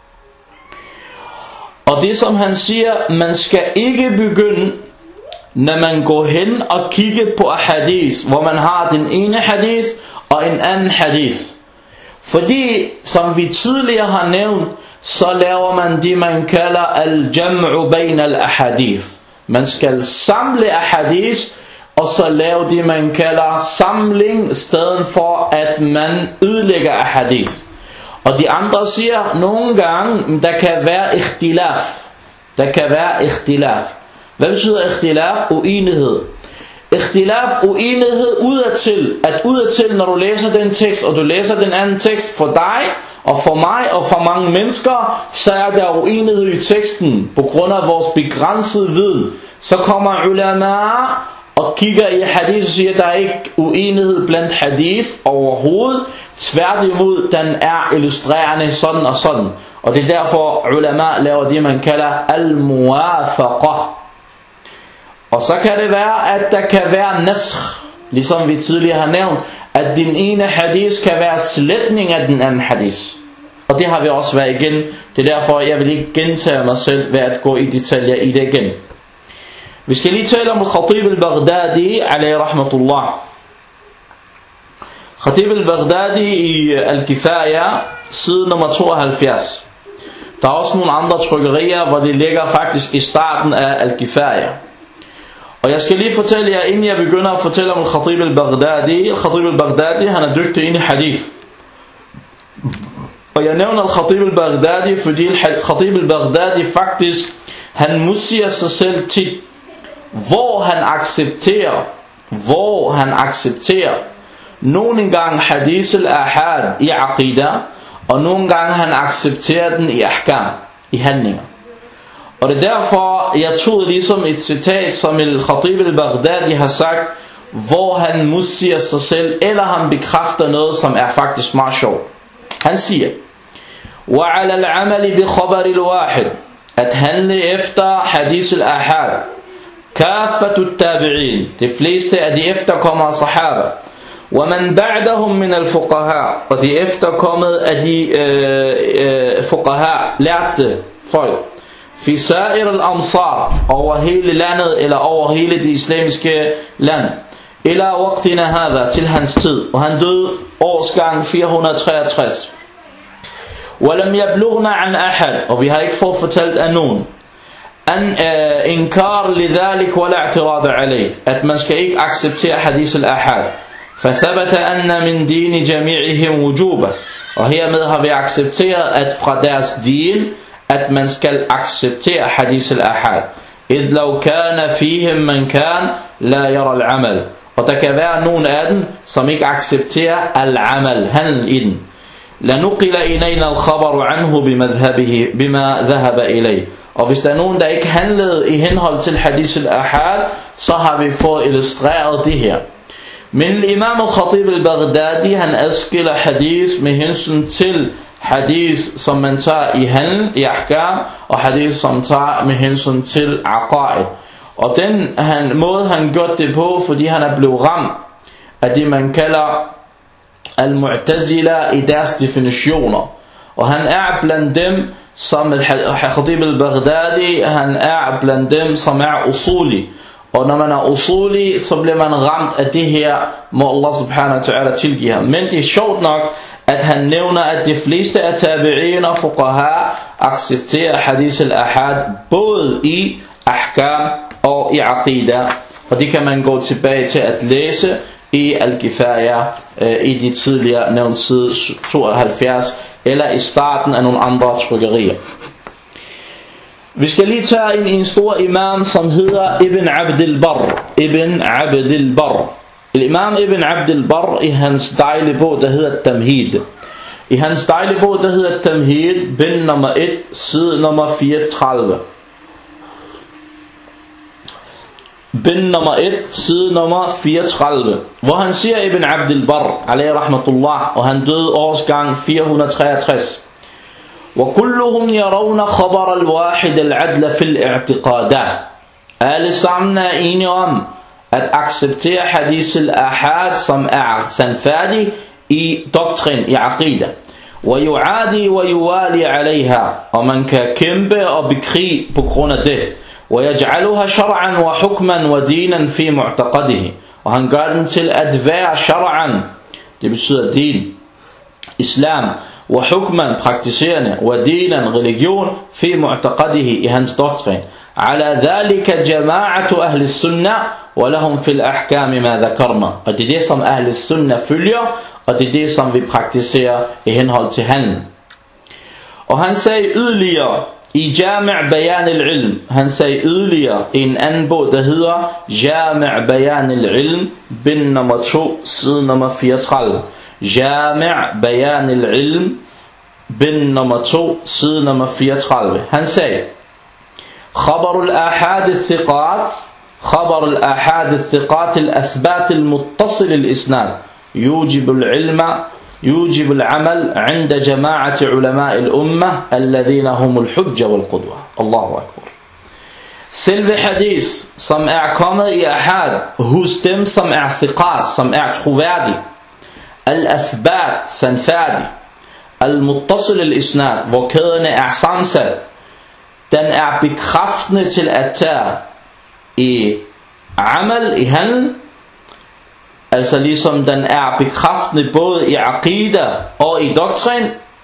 A: Og det som han siger, man skal ikke begynde, når man går hen og kigger på hadis, hvor man har den ene hadis og en anden hadis. Fordi, som vi tidligere har nævnt, så laver man det, man kalder al-jam'u bain al-ahadith. Man skal samle ahadis, og så lave det, man kalder samling, i stedet for at man ødelægger ahadis. Og de andre siger, nogle gange, der kan være ikhtilaf. Der kan være ikhtilaf. Hvad betyder ikhtilaf? Uenighed. Ikhtilaf, uenighed udadtil. At udadtil, når du læser den tekst, og du læser den anden tekst for dig, og for mig, og for mange mennesker, så er der uenighed i teksten, på grund af vores begrænsede viden. Så kommer ulama og kigger i hadith og siger, at der er ikke uenighed blandt hadith overhovedet. Tværtimod, den er illustrerende sådan og sådan. Og det er derfor, ulama laver det, man kalder al-muwafaqah. Og så kan det være, at der kan være naskh, ligesom vi tidligere har nævnt, at den ene hadith kan være sletning af den anden hadith. Og det har vi også været igen. Det er derfor, jeg vil ikke gentage mig selv ved at gå i detaljer i det igen. Vi skal lige tale om Khatib al-Baghdadi alayhi rahmatullah. Khatib al-Baghdadi i Al-Kifaya, side nummer tooghalvfjerds. Der er også nogle andre trykkerier, hvor det ligger faktisk i starten af Al-Kifaya. Og jeg skal lige fortælle jer, inden jeg begynder at fortælle om Khatib al-Baghdadi. Khatib al-Baghdadi, han er dygtig inde i hadith. Og jeg nævner Khatib al-Baghdadi, fordi Khatib al-Baghdadi faktisk, han modsiger sig selv tit, hvor han accepterer, hvor han accepterer, nogle gange hadith al-ahad i aqida, og nogle gange han accepterer den i ahkam, i handlinger. Og det er derfor, jeg tog ligesom et citat, som al-Khatib al-Baghdadi har sagt, hvor han modsiger sig selv, eller han bekræfter noget, som er faktisk meget sjovt. Han siger, وَعَلَى الْعَمَلِ بِخَبَرِ الْوَاحِدِ, at handle efter hadith al-ahad, كافة التابعين, de fleste af de efterkommere sahaba, ومن بعدهم من الفقهاء, og de efterkommede af de øh, øh, fuqaha, lærte folk, في سائر الأمصار, over hele landet eller over hele det islamiske land, إلى وقتنا هذا, til hans tid, og han døde årsgang fire hundrede og treogtres. ولم يبلغنا عن أحد, og vi har ikke fået fortalt af nogen, أن إنكار لذلك ولا اعتراض عليه, at man skal ikke acceptere hadith al-ahad. فثبت أن من دين جميعهم وجوبا, og hermed har vi accepteret, at fra deres din, at man skal acceptere hadith al-ahad. إذ لو كان فيهم من كان لا يرى العمل, og der kan være nogen af dem, som ikke accepterer al-amal, handel i den. لنقل إلينا الخبر عنه بمذهبه بما ذهب إليه, og hvis der er nogen, der ikke handlede i henhold til hadith al-ahad, så har vi fået illustreret det her. Men imam al-Khatib al-Baghdadi, han adskiller hadith med hensyn til hadith, som man tager i handel, i ahkam, og hadith, som tager med hensyn til aqaid. Og den han, måde, han gjort det på, fordi han er blevet ramt af det, man kalder al-Mu'tazila i deres definitioner. Og han er blandt dem, som al-Khatib al-Baghdadi, han er blandt dem, som er usuli. Og når man er usuli, så bliver man ramt af det her, må Allah subhanahu wa ta'ala tilgive ham. Men det er sjovt nok, at han nævner, at de fleste af tabi'in og fuqaha accepterer hadith al-ahad, både i ahkam og i aqida. Og det kan man gå tilbage til at læse i al-Kifaya, øh, i de tidligere nævnt side tooghalvfjerds, eller i starten af nogle andre trykkerier. Vi skal lige tage en, en stor imam, som hedder Ibn Abd al-Barr. Ibn Abd al-Barr. Imam Ibn Abd al-Barr, i hans dejlige bog, der hedder Tamhid. I hans dejlige bog, der hedder Tamhid, bind nummer et, side nummer fireogtredive. Bind nummer et, side nummer fireogtredive, hvor han siger, Ibn Abd al-Barr, alayhi rahmatullah, og han døde årsgang fire hundrede og treogtres. وَكُلُّهُمْ يَرَوْنَ خَبَرَ الْوَاحِدَ الْعَدْلَ فِي الْاِعْتِقَادَاتِ. Alle sammen er enige om at acceptere hadith al-ahad, som er sandfærdig i doktrin, i aqida. وَيُعَادِي وَيُوَالِي عَلَيْهَا, og man kan kæmpe og bekrige på grund af det. وَيَجْعَلُهَا شَرْعًا وَحُكْمًا وَدِينًا فِي مُعْتَقَدِهِ, og han gør den til at være shar'an, det betyder din, islam, وحكما praktiserende, ودينا religion, في معتقده i hans doktrin. على ذلك جماعة أهل السنة ولهم في الأحكام ما ذكرنا. Og det er det, som أهل السنة følger, og det er det, som vi praktiserer i henhold til handlen. Og han sagde yderligere i Jami' Bayan al-Ilm, han sagde yderligere i en anden bog, der hedder Jami' Bayan al-Ilm, bind nummer to, side nummer fireogtredive. Jami' Bayan al-Ilm, bind nummer to, side nummer fireogtredive. Han sagde, خبر الآحاد الثقات خبر الآحاد الثقات الأثبات المتصل الإسناد يوجب العلم يوجب العمل عند جماعة علماء الأمة الذين هم الحجة والقدوة. الله أكبر. Selve hadith, som er kommet i ahad, hos dem, som er thiqat, som er troværdig, al-athbat, sandfærdig, al-muttasil al-isnad, hvor kæderne er sammensat, den er bekræftende til at tage i amal, i handel, altså ligesom den er bekræftende både i aqida og i doktrin,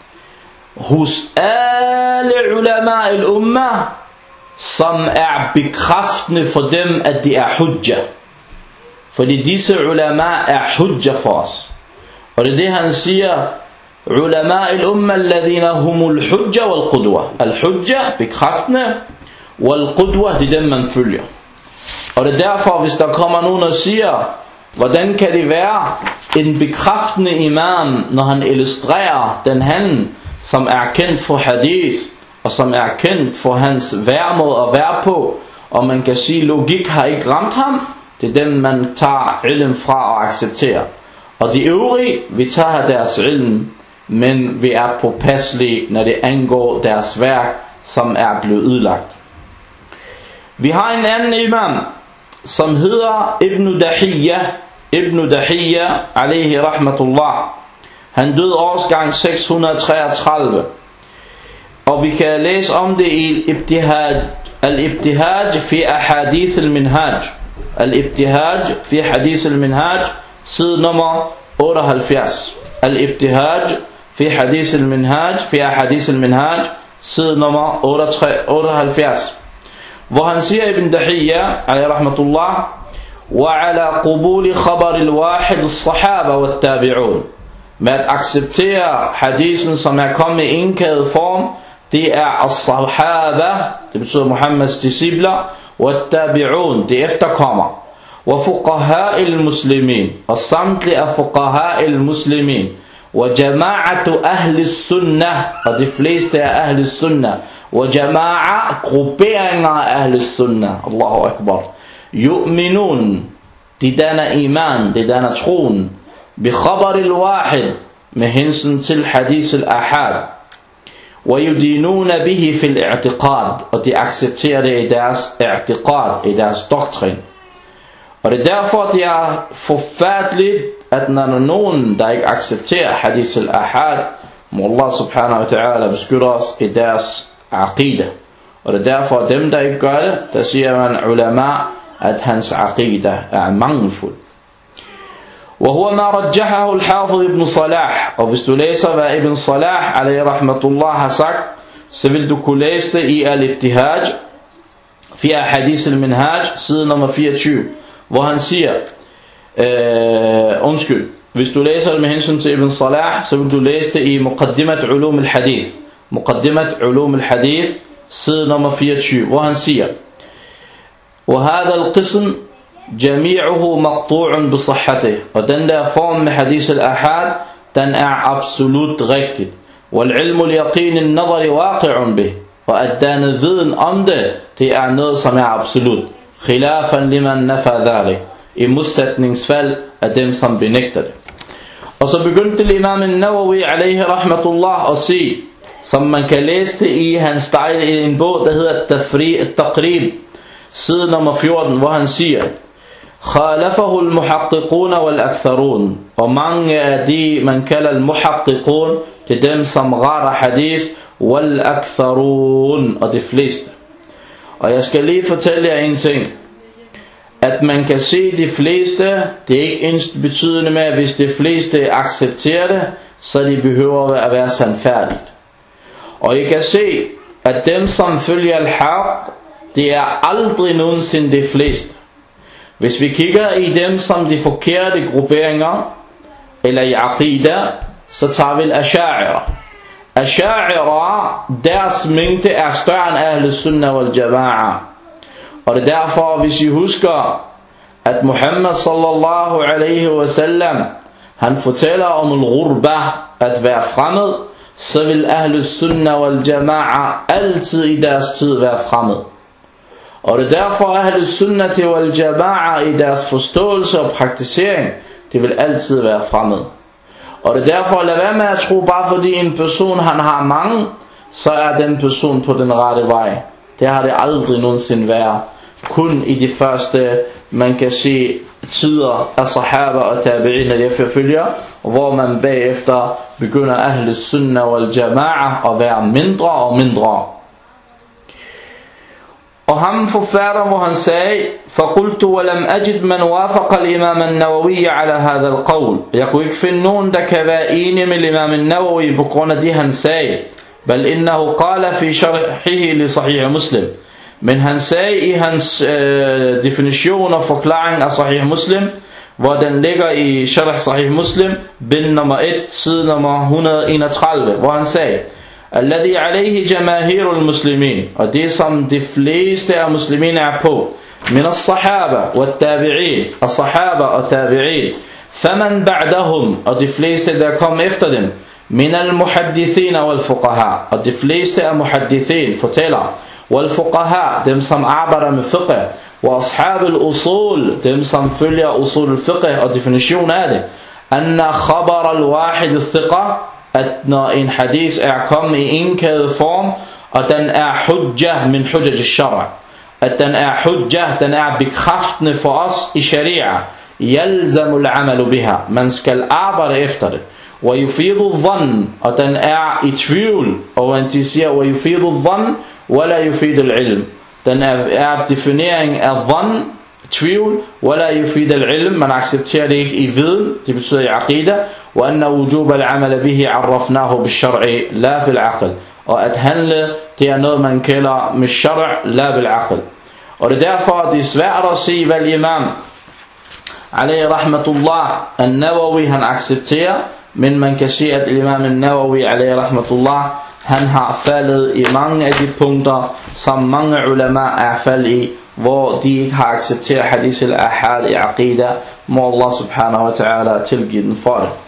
A: hos alle ulama al-umma, som er bekræftende for dem, at de er hujja. Fordi disse ulama er hujja for os. Og det er det, han siger, ulama al-umma alladhina humul hujja wal qudwa. Al-hujja, bekræftende, wal qudwa, det er dem, man følger. Og det er derfor, hvis der kommer nogen og siger, hvordan kan det være en bekræftende imam, når han illustrerer den handel, som er kendt for hadith, og som er kendt for hans væremåde at være på, og man kan sige, logik har ikke ramt ham, det er dem, man tager ilm fra og accepterer. Og de øvrige, vi tager deres ilm, men vi er påpasselige, når det angår deres værk, som er blevet udlagt. Vi har en anden imam, som hedder Ibn Dahiyya, Ibn Dahiyya, alayhi rahmatullah. Han døde årsgang seks hundrede og treogtredive. Og vi kan læse om det i Ibtihaj, Al-Ibtihaj fi ahadith al-Minhaj. Al-Ibtihaj fi hadith al-Minhaj, side nummer otteoghalvfjerds. Al-Ibtihaj fi hadith al-Minhaj, fi ahadith al-Minhaj, side nummer otteoghalvfjerds. Hvor han siger, Ibn Dahiyya, alayhi rahmatullah, وعلى قبول خبر الواحد الصحابة والتابعون, med at acceptere hadisen, som er kommet i indkædet form, det er as-sahaba, det betyder Muhammeds discipler, والتابعون, det efterkommer, وفقهاء المسلمين, og samtlige af fuqaha al-muslimin, وجماعة أهل السنة, og de fleste er أهل السنة, وجماعة grupperinger af أهل السنة, Allahu Akbar, yu'minun, de danner iman, de danner troen, bi khabar al-wahid, med hensyn til hadith al-ahad, wa yudinuna bihi fil i'tiqad, og de accepterer det i deres i'tiqad, i deres doktrin. Og det er derfor, det er forfærdeligt, at når nogen, der ikke accepterer hadith al-ahad, må Allah subhanahu wa ta'ala beskytte os i deres aqida. Og det er derfor, dem der ikke gør det, der siger man ulama, at hans aqida er mangelfuld. وهو ما رجحه الحافظ ابن صلاح. Og hvis du læser, hvad Ibn Salah alayhi rahmatullah har sagt, så vil du kunne læse det i al-Ittihaj, fi ahadith al-Minhaj, side nummer fireogtyve, hvor han siger, øh, undskyld, hvis du læser det med hensyn til Ibn Salah, så vil du læse det i Muqaddimat Ulum al-Hadith, Muqaddimat Ulum al-Hadith, side nummer fireogtyve, hvor han siger, وهذا القسم جميعه مقطوع بصحته. Og den der form med hadith al-ahad, den er absolut rigtigt. والعلم اليقين النظر واقع به. Og at denne viden om det, det er noget som er absolut. خلافا لمن نفى ذلك. I modsætningsfald af dem som benægter det. Og så begyndte Imam al-Nawawi alayhi rahmatullah at sige, som man kan læse det i hans dejl i en bog, der hedder Taqrib, side nummer fjorten, hvor han siger, خالفه المحققون والأكثرون. Og mange af de, man kalder al-muhaqqiqun, det er dem, som retter hadith, wal-aktharun, og de fleste. Og jeg skal lige fortælle jer en ting, at man kan se de fleste, det er ikke ens betydende med, at hvis de fleste accepterer det, så de behøver at være sandfærdigt. Og I kan se, at dem, som følger al-haq, det er aldrig nogensinde de fleste. Hvis vi kigger i dem som de forkerte grupperinger, eller i aqida, så tager vi al-asha'ira. Asha'ira, deres mængde er større end Ahl Sunnah wal Jama'a. Og det er derfor, hvis I husker, at Muhammad sallallahu alaihi wasallam, han fortæller om al-ghurba, at være fremmed, så vil Ahl Sunnah wal Jama'a altid i deres tid være fremmed. Og det er derfor, Ahl Sunnah wal Jama'a i deres forståelse og praktisering, det vil altid være fremmed. Og det er derfor, lad være med at tro, bare fordi en person han har mange, så er den person på den rette vej. Det har det aldrig nogensinde været. Kun i de første, man kan se, tider af sahaba og tabi'in, der forfølger, hvor man bagefter begynder Ahl Sunnah wal Jama'a at være mindre og mindre. Og ham forfatter, hvor han sagde, فَقُلْتُ وَلَمْ أَجِدْ مَنْ وَافَقَ الْإِمَامَ النَّوَوِيَّ عَلَى هَذَا الْقَوْلِ. Jeg kunne ikke finde nogen, der kan være enige med Imam al-Nawawi på grund af det, han sagde. بل إنه قال في شرحه لصحيح مسلم. Men han sagde i hans øh, definition og forklaring af Sahih Muslim, hvor den ligger i Sharh Sahih Muslim, bind nummer et, side nummer et hundrede og enogtredive, hvor han sagde, الذي عليه جماهير المسلمين, og det som de fleste af muslimin er på, من الصحابة والتابعين, الصحابة og tabi'in, فمن بعدهم, og de fleste der kom efter dem, من المحدثين والفقهاء, og de fleste af muhaddithin, fortæller, والفقهاء, dem som arbejder med fiqh, وأصحاب الأصول, dem som følger usul al-fiqh og definition af det, أن خبر الواحد الثقة, at når en hadith er kommet i enkædet form, og den er hujjah min hujjaj al-shara', at den er hujjah, den er bekræftende for os i sharia, yalzamu al-amalu biha, man skal arbejde efter det, wa yufidu al-dhann, og den er i tvivl, og man siger, wa yufidu al-dhann, wala yufidu al-ilm, den er, er definering af dhann, tvivl, wala yufid al-ilm, man accepterer det ikke i viden, det betyder i aqida, wa anna wujub al-amal bihi arrafnahu bil-shar'i la fil-aql, og at handle, det er noget man kalder med shar' la bil-aql. Og det er derfor, det er svært at sige, hvad imam alayhi rahmatullah al-Nawawi han accepterer, men man kan sige, at imam al-Nawawi alayhi rahmatullah han har faldet i mange af de punkter, som mange ulama er faldet i, hvor de ikke har accepteret hadith al-ahad i aqida, må Allah subhanahu wa ta'ala tilgive den for det.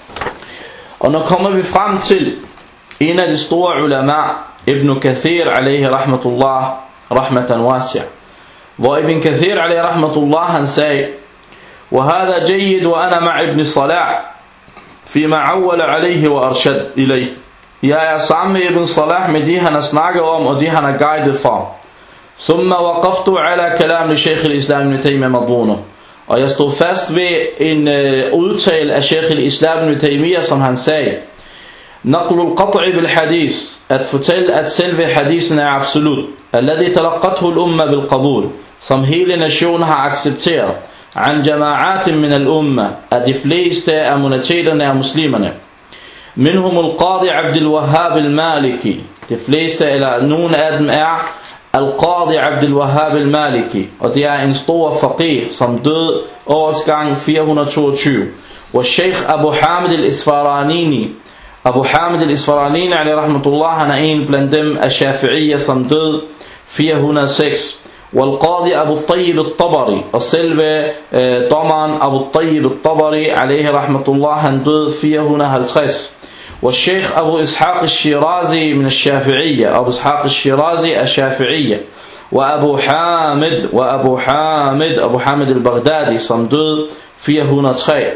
A: Og nu kommer vi frem til en af de store ulama, Ibn Kathir alayhi rahmatullah, rahmatan wasi'a, hvor Ibn Kathir alayhi rahmatullah han sagde, وهذا جيد وأنا مع ابن صلاح فيما عول عليه وأرشد إليه. Jeg er sammen med Ibn Salah med de han har snakket om og de han har guidet for. ثم وقفت على كلام لشيخ الإسلام ابن تيمية مضمونه. Og jeg stod fast ved en øh, udtale af Sheikh al-Islam ibn Taymiyyah, som han sagde: نقل القطع بالحديث, at fortælle at selve hadisen er absolut, الذي تلقته الأمة بالقبول, som hele nationen har accepteret, عن جماعات من الأمة, at de fleste af minoriteterne er muslimerne, منهم القاضي عبد الوهاب المالكي, de fleste eller nogle af dem er Al-Qadi Abdul Wahhab al-Maliki, og det er en stor faqih, som døde årsgang fire hundrede og toogtyve. Og Sheikh Abu Hamid al-Isfaranini, Abu Hamid al-Isfaranini alayhi rahmatullah, han er en blandt dem af Shafi'iyya, som døde fire hundrede og seks. Og Al-Qadi Abu Tayyib al-Tabari, og selve øh, dommeren Abu Tayyib al-Tabari alayhi rahmatullah, han døde fire hundrede og halvtreds. والشيخ أبو إسحاق الشيرازي من الشافعية, أبو إسحاق الشيرازي الشافعية, وأبو حامد وأبو حامد أبو حامد البغدادي, som døde fire hundrede og tre,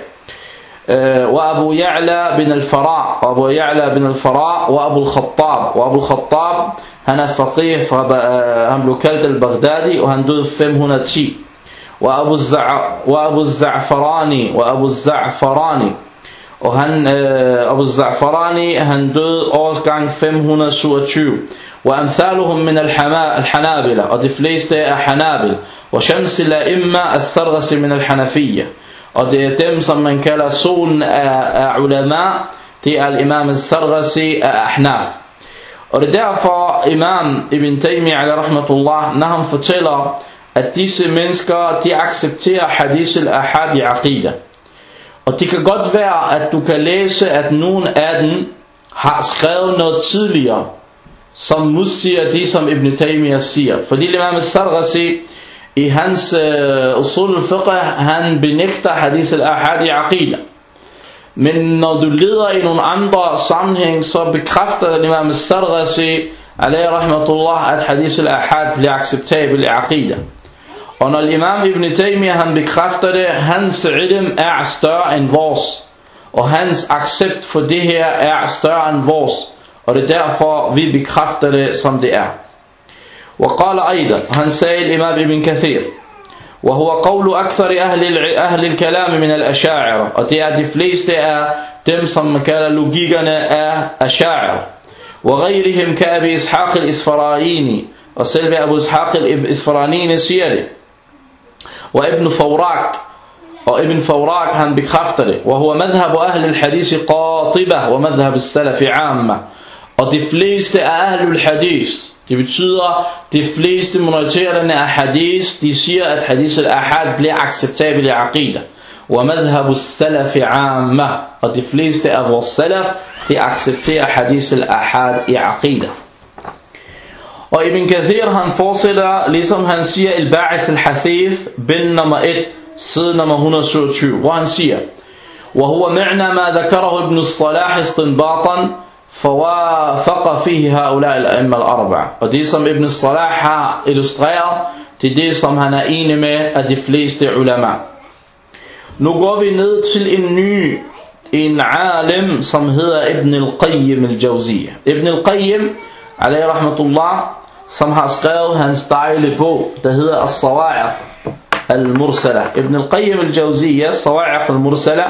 A: وأبو يعلى بن الفراء, وأبو يعلى بن الفراء, وأبو الخطاب, وأبو الخطاب han er faqih, han blev kaldt al-Baghdadi, og han døde fem hundrede og ti. وأبو الزعفراني, وأبو الزعفراني, og han, øh, Abu Za'farani, han døde årsgang fem hundrede og syvogtyve. Og amthaluhum min al-Hanabila, og de fleste er Hanabil. Og Shams al-A'imma al-Sarghasi min al-Hanafiyya, og det er dem, som man kalder solen af, af ulama, det er al-Imam al-Sarghasi af Ahnaf. Og det er derfor Imam Ibn Taymiyyah alayhi rahmatullah, når han fortæller, at disse mennesker, de accepterer hadith al-ahad i aqida. Og det kan godt være, at du kan læse, at nogen af dem har skrevet noget tidligere, som modsiger det, som Ibn Taymiyyah siger. Fordi Imam al-Sarghasi, i hans uh, usul al-fiqh, han benægter hadith al-ahad i aqida. Men når du leder i nogle andre sammenhæng, så bekræfter Imam al-Sarghasi, alayhi rahmatullah, at hadith al-ahad bliver acceptabel i aqida. Og når Imam Ibn Taymiyyah han bekræfter det, hans ilm er større end vores, og hans accept for det her er større end vores, og det er derfor vi bekræfter det som det er. وقال أيضا, han sagde Imam Ibn Kathir, وهو قول أكثر أهل, أهل الكلام من الأشاعرة, og det er de fleste af dem, som man kalder logikerne af Asha'ira, وغيرهم كأبي إسحاق الإسفرايني, og selve Abu Ishaq al-Isfaranini siger det, og Ibn Fawrak, og Ibn Fawrak han bekræfter det, وهو مذهب أهل الحديث قاطبة ومذهب السلف عامة, og de fleste af Ahlul Hadith, det betyder de fleste minoriteterne af hadith, de siger at hadith al-ahad bliver acceptabel i aqida, ومذهب السلف عامة, og de fleste af vores salaf, de accepterer hadith al-ahad i aqida. Og Ibn Kathir han fortsætter, ligesom han siger al-Ba'ith al-Hathith, bind nummer et, side nummer et hundrede og syvogtyve, hvor han siger: وهو معنى ما ذكره ابن الصلاح استنباطا فوافق فيه هؤلاء الأئمة الأربعة. Og det som Ibn Salah har illustreret, det er det som han er enig med af de fleste ulama. Nu går vi ned til en ny, en alim, som hedder Ibn al-Qayyim al-Jawziyya. Ibn al-Qayyim alayhi rahmatullah, som har skrevet hans dejlige bog, der hedder As-Sawa'iq al-Mursala. Ibn al-Qayyim al-Jawziyya, As-Sawa'iq al-Mursala,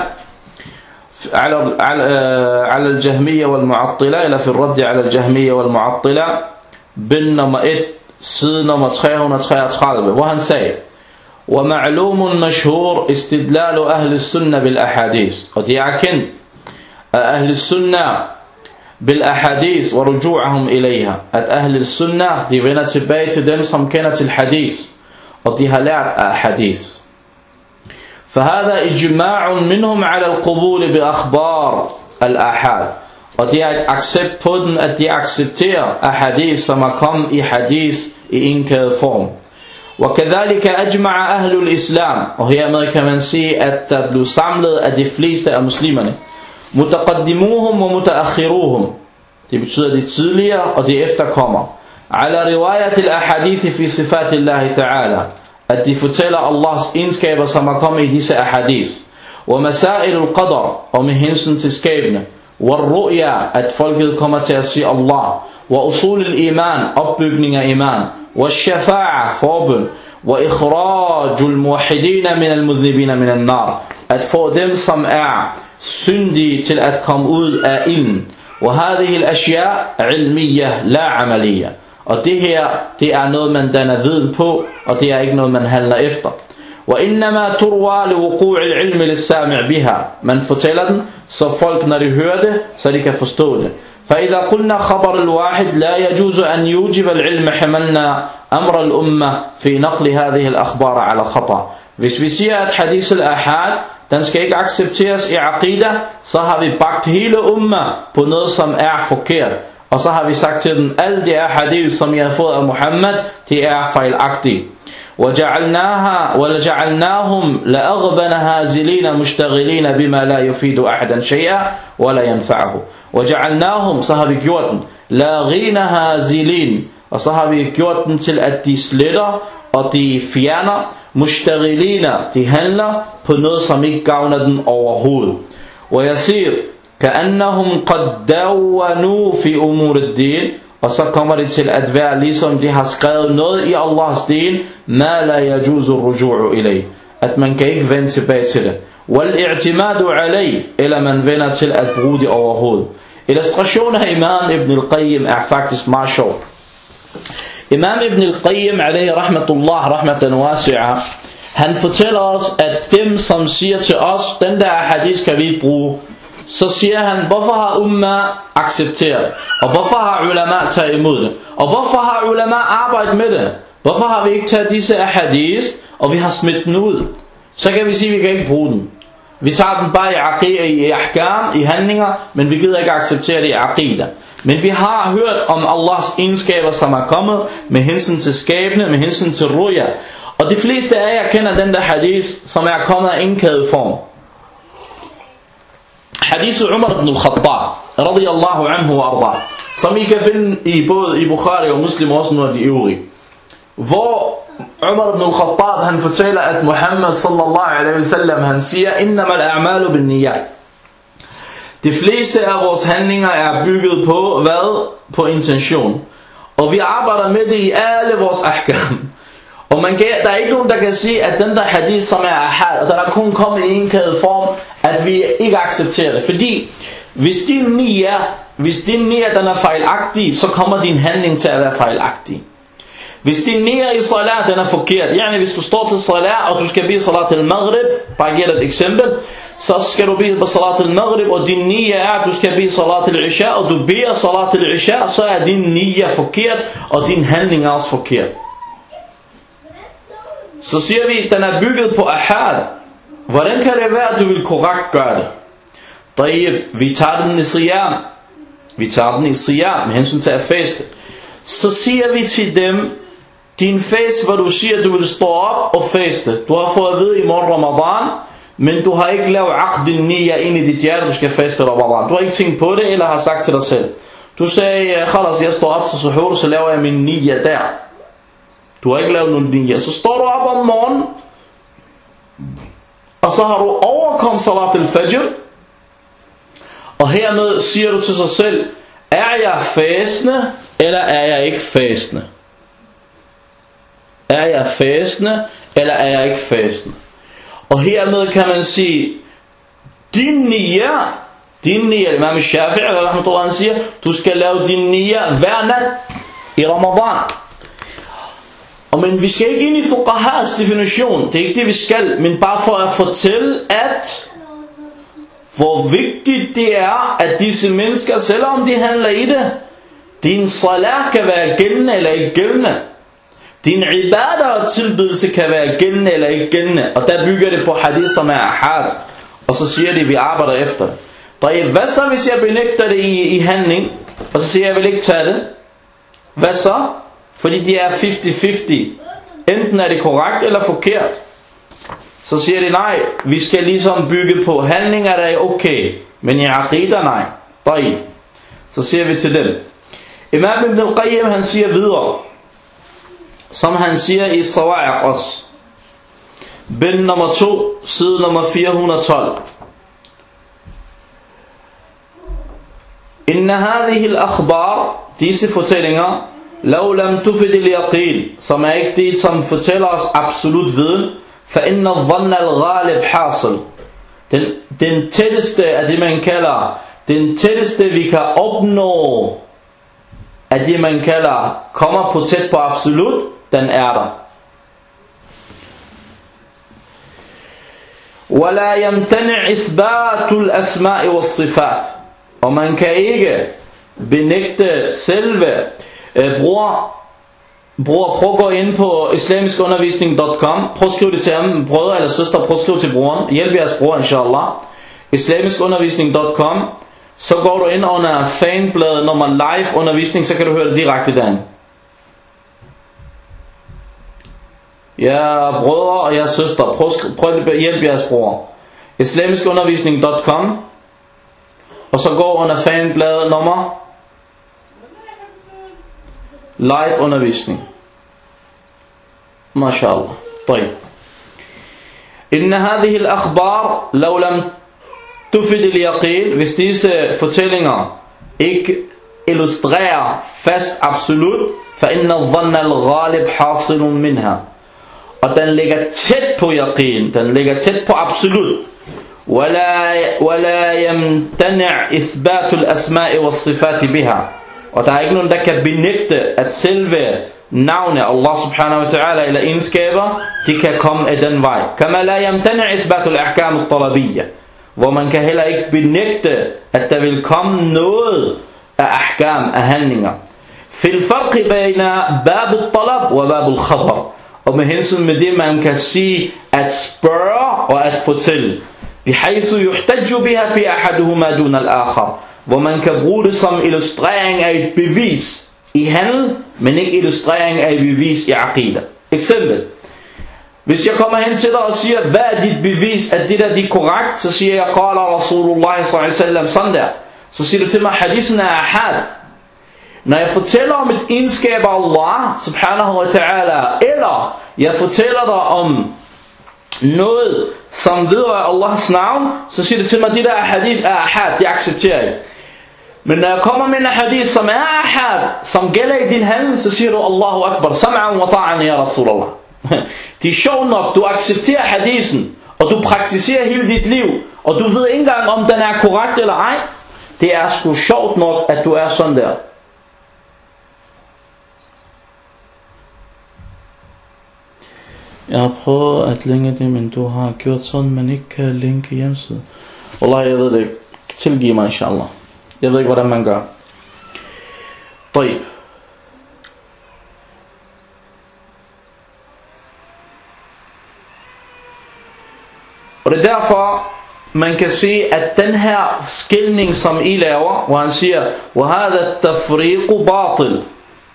A: على على الجهمية والمعطلة إلى في الرد على الجهمية والمعطلة بالنمر et, side nummer tre hundrede og treogtredive, hvor han sagde: ومعلوم مشهور استدلال أهل السنة بالأحاديث, og det er kendt af أهل السنة بالأحاديث ورجوعهم إليها, at أهل السنة de vender tilbage til dem som kender til hadith, og de har lært af hadith. فهذا إجماع منهم على القبول بأخبار الآحاد, og det er et accept på den, at de accepterer ahadith, som er kommet i hadith i indkædet form. وكذلك أجمع أهل الإسلام, og hermed kan man sige, at der blev samlet af de fleste af muslimerne, متقدموهم ومتأخروهم, det betyder de tidligere og de efterkommer, على رواية الأحاديث في صفات الله تعالى, at de fortæller Allahs egenskaber, som er kommet i disse ahadith. Wa masail al-qadar, og med hensyn til skabene. Wa ru'ya, at folket kommer til at se Allah. Wa usul al-iman, opbygning af iman. Wa shafa'a, forbøn. Wa ikhraj al-muwahhidin min al-mudhnibin min an-nar, at få dem som er syndige til at komme ud af ilden. Wa hadhihi al-ashya' ilmiyya la 'amaliyya. Og det her, det er noget man danner viden på, og det er ikke noget man handler efter. وإنما تروى لوقوع العلم للسامع بها. Man fortæller den, så folk når de hører det, så de kan forstå det. فإذا قلنا خبر الواحد لا يجوز أن يوجب العلم حملنا أمر الأمة في نقل هذه الأخبار على خطأ. Hvis vi siger at hadith al-ahad, den skal ikke accepteres i aqida, så har vi bagt hele umma på noget som er forkert. Og så har vi sagt til dem, alle de ahadith som jeg har fået af Muhammad, de er fejlagtige. وجعلناها ولجعلناهم لأغبن هازلين مشتغلين بما لا يفيد أحدا شيئا ولا ينفعه. وجعلناهم, så har vi gjort dem, لاغين هازلين, og så har vi gjort dem til at de sletter og de fjerner, مشتغلين, de handler på noget som ikke gavner den overhovedet. ويصير كأنهم قد دونوا في أمور الدين, og så kommer det til at være ligesom de har skrevet noget i Allahs din, ma la yajuzu ruju'u ilay, at man kan ikke vende tilbage til det. Wal i'timadu alay, eller man vender til at bruge det overhovedet. Illustrationen af Imam Ibn al-Qayyim er faktisk meget sjov. Imam Ibn al-Qayyim alayhi rahmatullah rahmatan wasi'a, han fortæller os, at dem som siger til os, den der hadith kan vi ikke bruge, så siger han, hvorfor har umma accepteret det? Og hvorfor har ulama taget imod det? Og hvorfor har ulama arbejdet med det? Hvorfor har vi ikke taget disse ahadith, og vi har smidt den ud? Så kan vi sige, at vi kan ikke bruge den. Vi tager den bare i aqida, i ahkam, i handlinger, men vi gider ikke acceptere det i aqida. Men vi har hørt om Allahs egenskaber, som er kommet med hensyn til skabene, med hensyn til ruya. Og de fleste af jer kender den der hadith, som er kommet af indkædet form. Hadith Umar ibn al-Khattab radiyallahu anhu wa arda, som I kan finde i både i Bukhari og Muslim og også nogle af de øvrige, hvor Umar ibn al-Khattab han fortæller at Muhammad sallallahu alaihi wasallam han siger, innamal a'malu bin niyat. De fleste af vores handlinger er bygget på hvad? På intention. Og vi arbejder med det i alle vores ahkam. Og man kan, der er ikke nogen der kan sige at den der hadith som er ahad, og der er kun kommet i en kæde form, at vi ikke accepterer det. Fordi hvis din niya, hvis din niya den er fejlagtig, så kommer din handling til at være fejlagtig. Hvis din niya i salat den er forkert, yani hvis du står til salat og du skal bede salat al-maghrib, bare giver et eksempel, så skal du bede salat al-maghrib, og din niya er at du skal bede salat al-isha, og du beder salat al-isha, så er din niya forkert, og din handling er også forkert. Så siger vi, den er bygget på ahad. Hvordan kan det være, at du vil korrekt gøre det? Tayyib, vi tager den i siyam. Vi tager den i siyam med hensyn til at faste. Så siger vi til dem, din fast, hvor du siger, at du vil stå op og faste. Du har fået at vide i morgen Ramadan, men du har ikke lavet aqdin niyya ind i dit hjerte, du skal faste Ramadan. Du har ikke tænkt på det, eller har sagt til dig selv. Du sagde, khalas, jeg står op til suhoor, så laver jeg min niyya der. Du har ikke lavet nogen niyya. Så står du op om morgenen, og så har du overkommet salat al-fajr, og hermed siger du til sig selv, er jeg fastende, eller er jeg ikke fastende? Er jeg fastende, eller er jeg ikke fastende? Og hermed kan man sige, din niyya, din niyya, Imam Shafi'i, rahmatullah, siger, du skal lave din niyya hver nat i Ramadan. Og men vi skal ikke ind i fuqahas definition, det er ikke det vi skal, men bare for at fortælle, at hvor vigtigt det er, at disse mennesker, selvom de handler i det, din salat kan være gældende eller ikke gældende, din ibadah og tilbedelse kan være gældende eller ikke gældende, og der bygger det på hadith som er ahad, og så siger de, at vi arbejder efter det. Hvad så hvis jeg benægter det i, i handling, og så siger jeg, jeg vil ikke tage det? Hvad så? Fordi de er halvtreds halvtreds. Enten er det korrekt eller forkert. Så siger de nej, vi skal ligesom bygge på handlinger, der er okay, men i aqida nej. Tayyib. Så siger vi til dem. Imam Ibn al-Qayyim han siger videre, som han siger i Sawa'iq også, bind nummer to, side nummer fire hundrede og tolv. Inna hadhihi al-akhbar, disse fortællinger, law lam tufid al-yaqin, som er ikke det, som fortæller os absolut viden, fa inna al-dhanna al-ghalib hasil. Den, den tætteste af det, man kalder, den tætteste, vi kan opnå af det, man kalder, kommer på tæt på absolut, den er der. ولا يمتنع إثبات الأسماء والصفات. Og man kan ikke benægte selve øh, bror, bror, prøv at gå ind på islamiskundervisning punktum com, prøv at skrive det til ham, brødre eller søster, prøv at skrive til broren, hjælp jeres bror inshallah, islamiskundervisning punktum com, så går du ind under fanbladet nummer live undervisning, så kan du høre det direkte derinde. Ja, brødre og jeres søster, prøv, prøv at hjælpe jeres bror, islamiskundervisning punktum com, og så gå under fanbladet nummer live undervisning. MashaAllah. طيب. إن هذه الأخبار لو لم تفد اليقين, hvis disse fortællinger ikke illustrerer fast absolut, فإن الظن الغالب حاصل منها. Og den ligger tæt på yaqin, den ligger tæt på absolut. ولا ولا يمتنع إثبات الأسماء والصفات بها. Og der er ikke nogen, der kan benægte, at selve navne Allah subhanahu wa ta'ala eller egenskaber, de kan komme af den vej. Kama la yamtani' ithbat al-ahkam al-talabiyya. Hvor man kan heller ikke benægte, at der vil komme noget af ahkam, af handlinger. Fil farqi bayna bab al-talab wa bab al-khabar. Og med hensyn med det, man kan sige, at spørge og at fortælle. بحيث يحتج بها في أحدهما دون الآخر. Hvor man kan bruge det som illustrering af et bevis i handel, men ikke illustrering af et bevis i aqida. Eksempel. Hvis jeg kommer hen til dig og siger, hvad er dit bevis, at det der det er korrekt, så siger jeg, qala Rasulullah sallallahu alaihi wasallam, sådan der. Så siger du til mig, hadisen er ahad. Når jeg fortæller om et egenskab af Allah subhanahu wa ta'ala, eller jeg fortæller dig om noget, som vedrører Allahs navn, så siger du til mig, det der hadis er ahad, det accepterer jeg. Men når jeg kommer med en hadis, som er ahad, som gælder i din handel, så siger du, Allahu Akbar, sam'an wa ta'an ya Rasulallah. Det er sjovt nok, du accepterer hadisen, og du praktiserer hele dit liv, og du ved ikke engang, om den er korrekt eller ej. Det er sgu sjovt nok, at du er sådan der. Jeg har prøvet at linke det, men du har gjort sådan, man ikke kan linke hjemmeside. Wallah, jeg ved det ikke. Tilgiv mig, inshallah. Jeg ved ikke, hvordan man gør. طيب. Og det er derfor, man kan sige, at den her skilning, som I laver, hvor han siger, وَهَذَا التَّفْرِيقُ بَاطِل.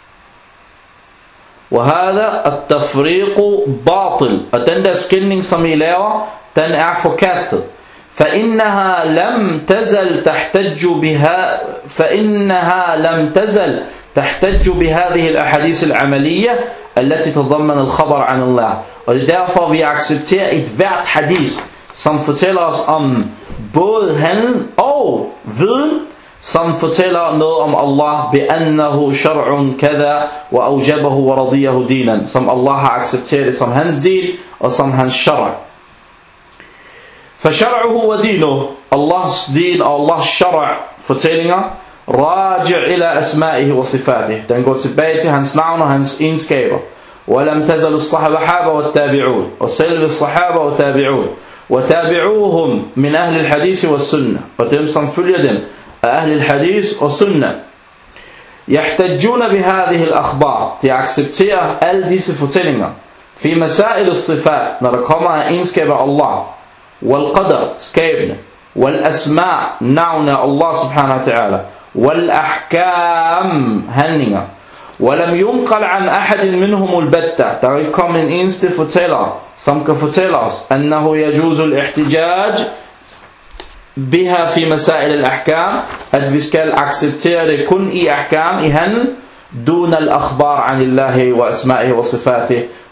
A: وهذا التفريق باطل. Og den der skilning, som I laver, den er forkastet. فإنها لم تزل تحتج بها فإنها لم تزل تحتج بهذه الأحاديث العملية التي تضمن الخبر عن الله. Og det er derfor, vi accepterer et hvert hadis, som fortæller os om både handel og viden, som fortæller noget om Allah, بأنه شرع كذا وأوجبه ورضيه دينا, som Allah har accepteret som hans din og som hans shara. فشرعه ودينه, Allahs din og Allahs shara fortællinger, راجع إلى أسمائه وصفاته, den går tilbage til hans navn og hans egenskaber. ولم تزل الصحابة والتابعون, og selve الصحابة والتابعون, وتابعوهم من أهل الحديث والسنة, og dem som følger dem أهل الحديث والسنة, يحتجون بهذه الأخبار, de accepterer alle disse fortællinger, في مسائل الصفات, når der kommer en egenskab af Allah, والقدر, skabende, والأسماء, navne af Allah subhanahu wa ta'ala, والأحكام, handlinger. ولم ينقل عن أحد منهم البتة, der er ikke kommet en eneste fortæller, som kan fortælle os, أنه يجوز الاحتجاج بها في مسائل الأحكام, at vi skal acceptere det kun i ahkam, i handel, دون الأخبار عن الله وأسمائه وصفاته,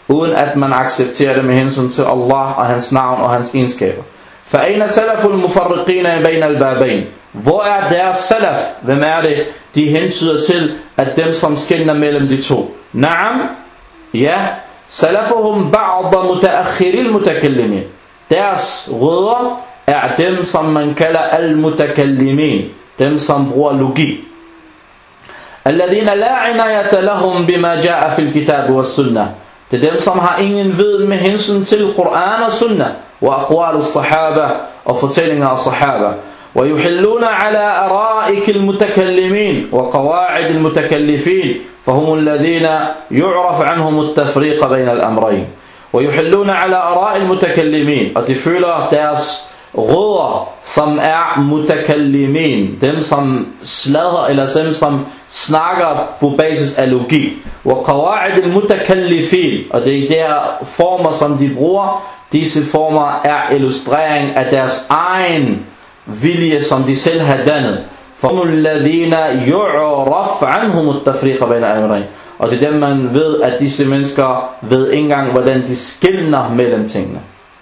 A: uden at man accepterer det med hensyn til Allah og hans navn og hans egenskaber. فَأَيْنَ سَلَفُ الْمُفَرِّقِينَ بَيْنَ الْبَابَيْنِ. Hvor er deres salaf? Hvem er det? De hentyder til, at dem som skelner mellem de to. Naam, ja, salafuhum ba'da mutaakhiril mutakallimin. Deres rødder er dem, som man kalder al-mutakallimin, dem som bruger logik. Alladhina la inayata lahum bima jaa fil kitab was sunnah. Det er dem, som har ingen viden med hensyn til Quran og Sunnah, og aqwal as-sahaba, og fortællinger af sahaba. ويحلون على أرائك المتكلمين وقواعد المتكلفين فهم الذين يعرف عنهم التفريق بين الأمرين. ويحلون على آراء المتكلمين, og de føler deres rødder, som er mutakallimin, dem som sladrer, eller dem som snakker på basis af logik. وقواعد المتكلفين, og det er de her former, som de bruger. Disse former er illustrering af deres egen vilje, som de selv har dannet. فَهُمُ الَّذِينَ يُعْرَفْ عَنْهُمُ التَّفْرِيقَ بَيْنَ الْأَمْرَيْنِ. Og det er dem, man ved, at disse mennesker ved ikke engang, hvordan de skelner mellem tingene.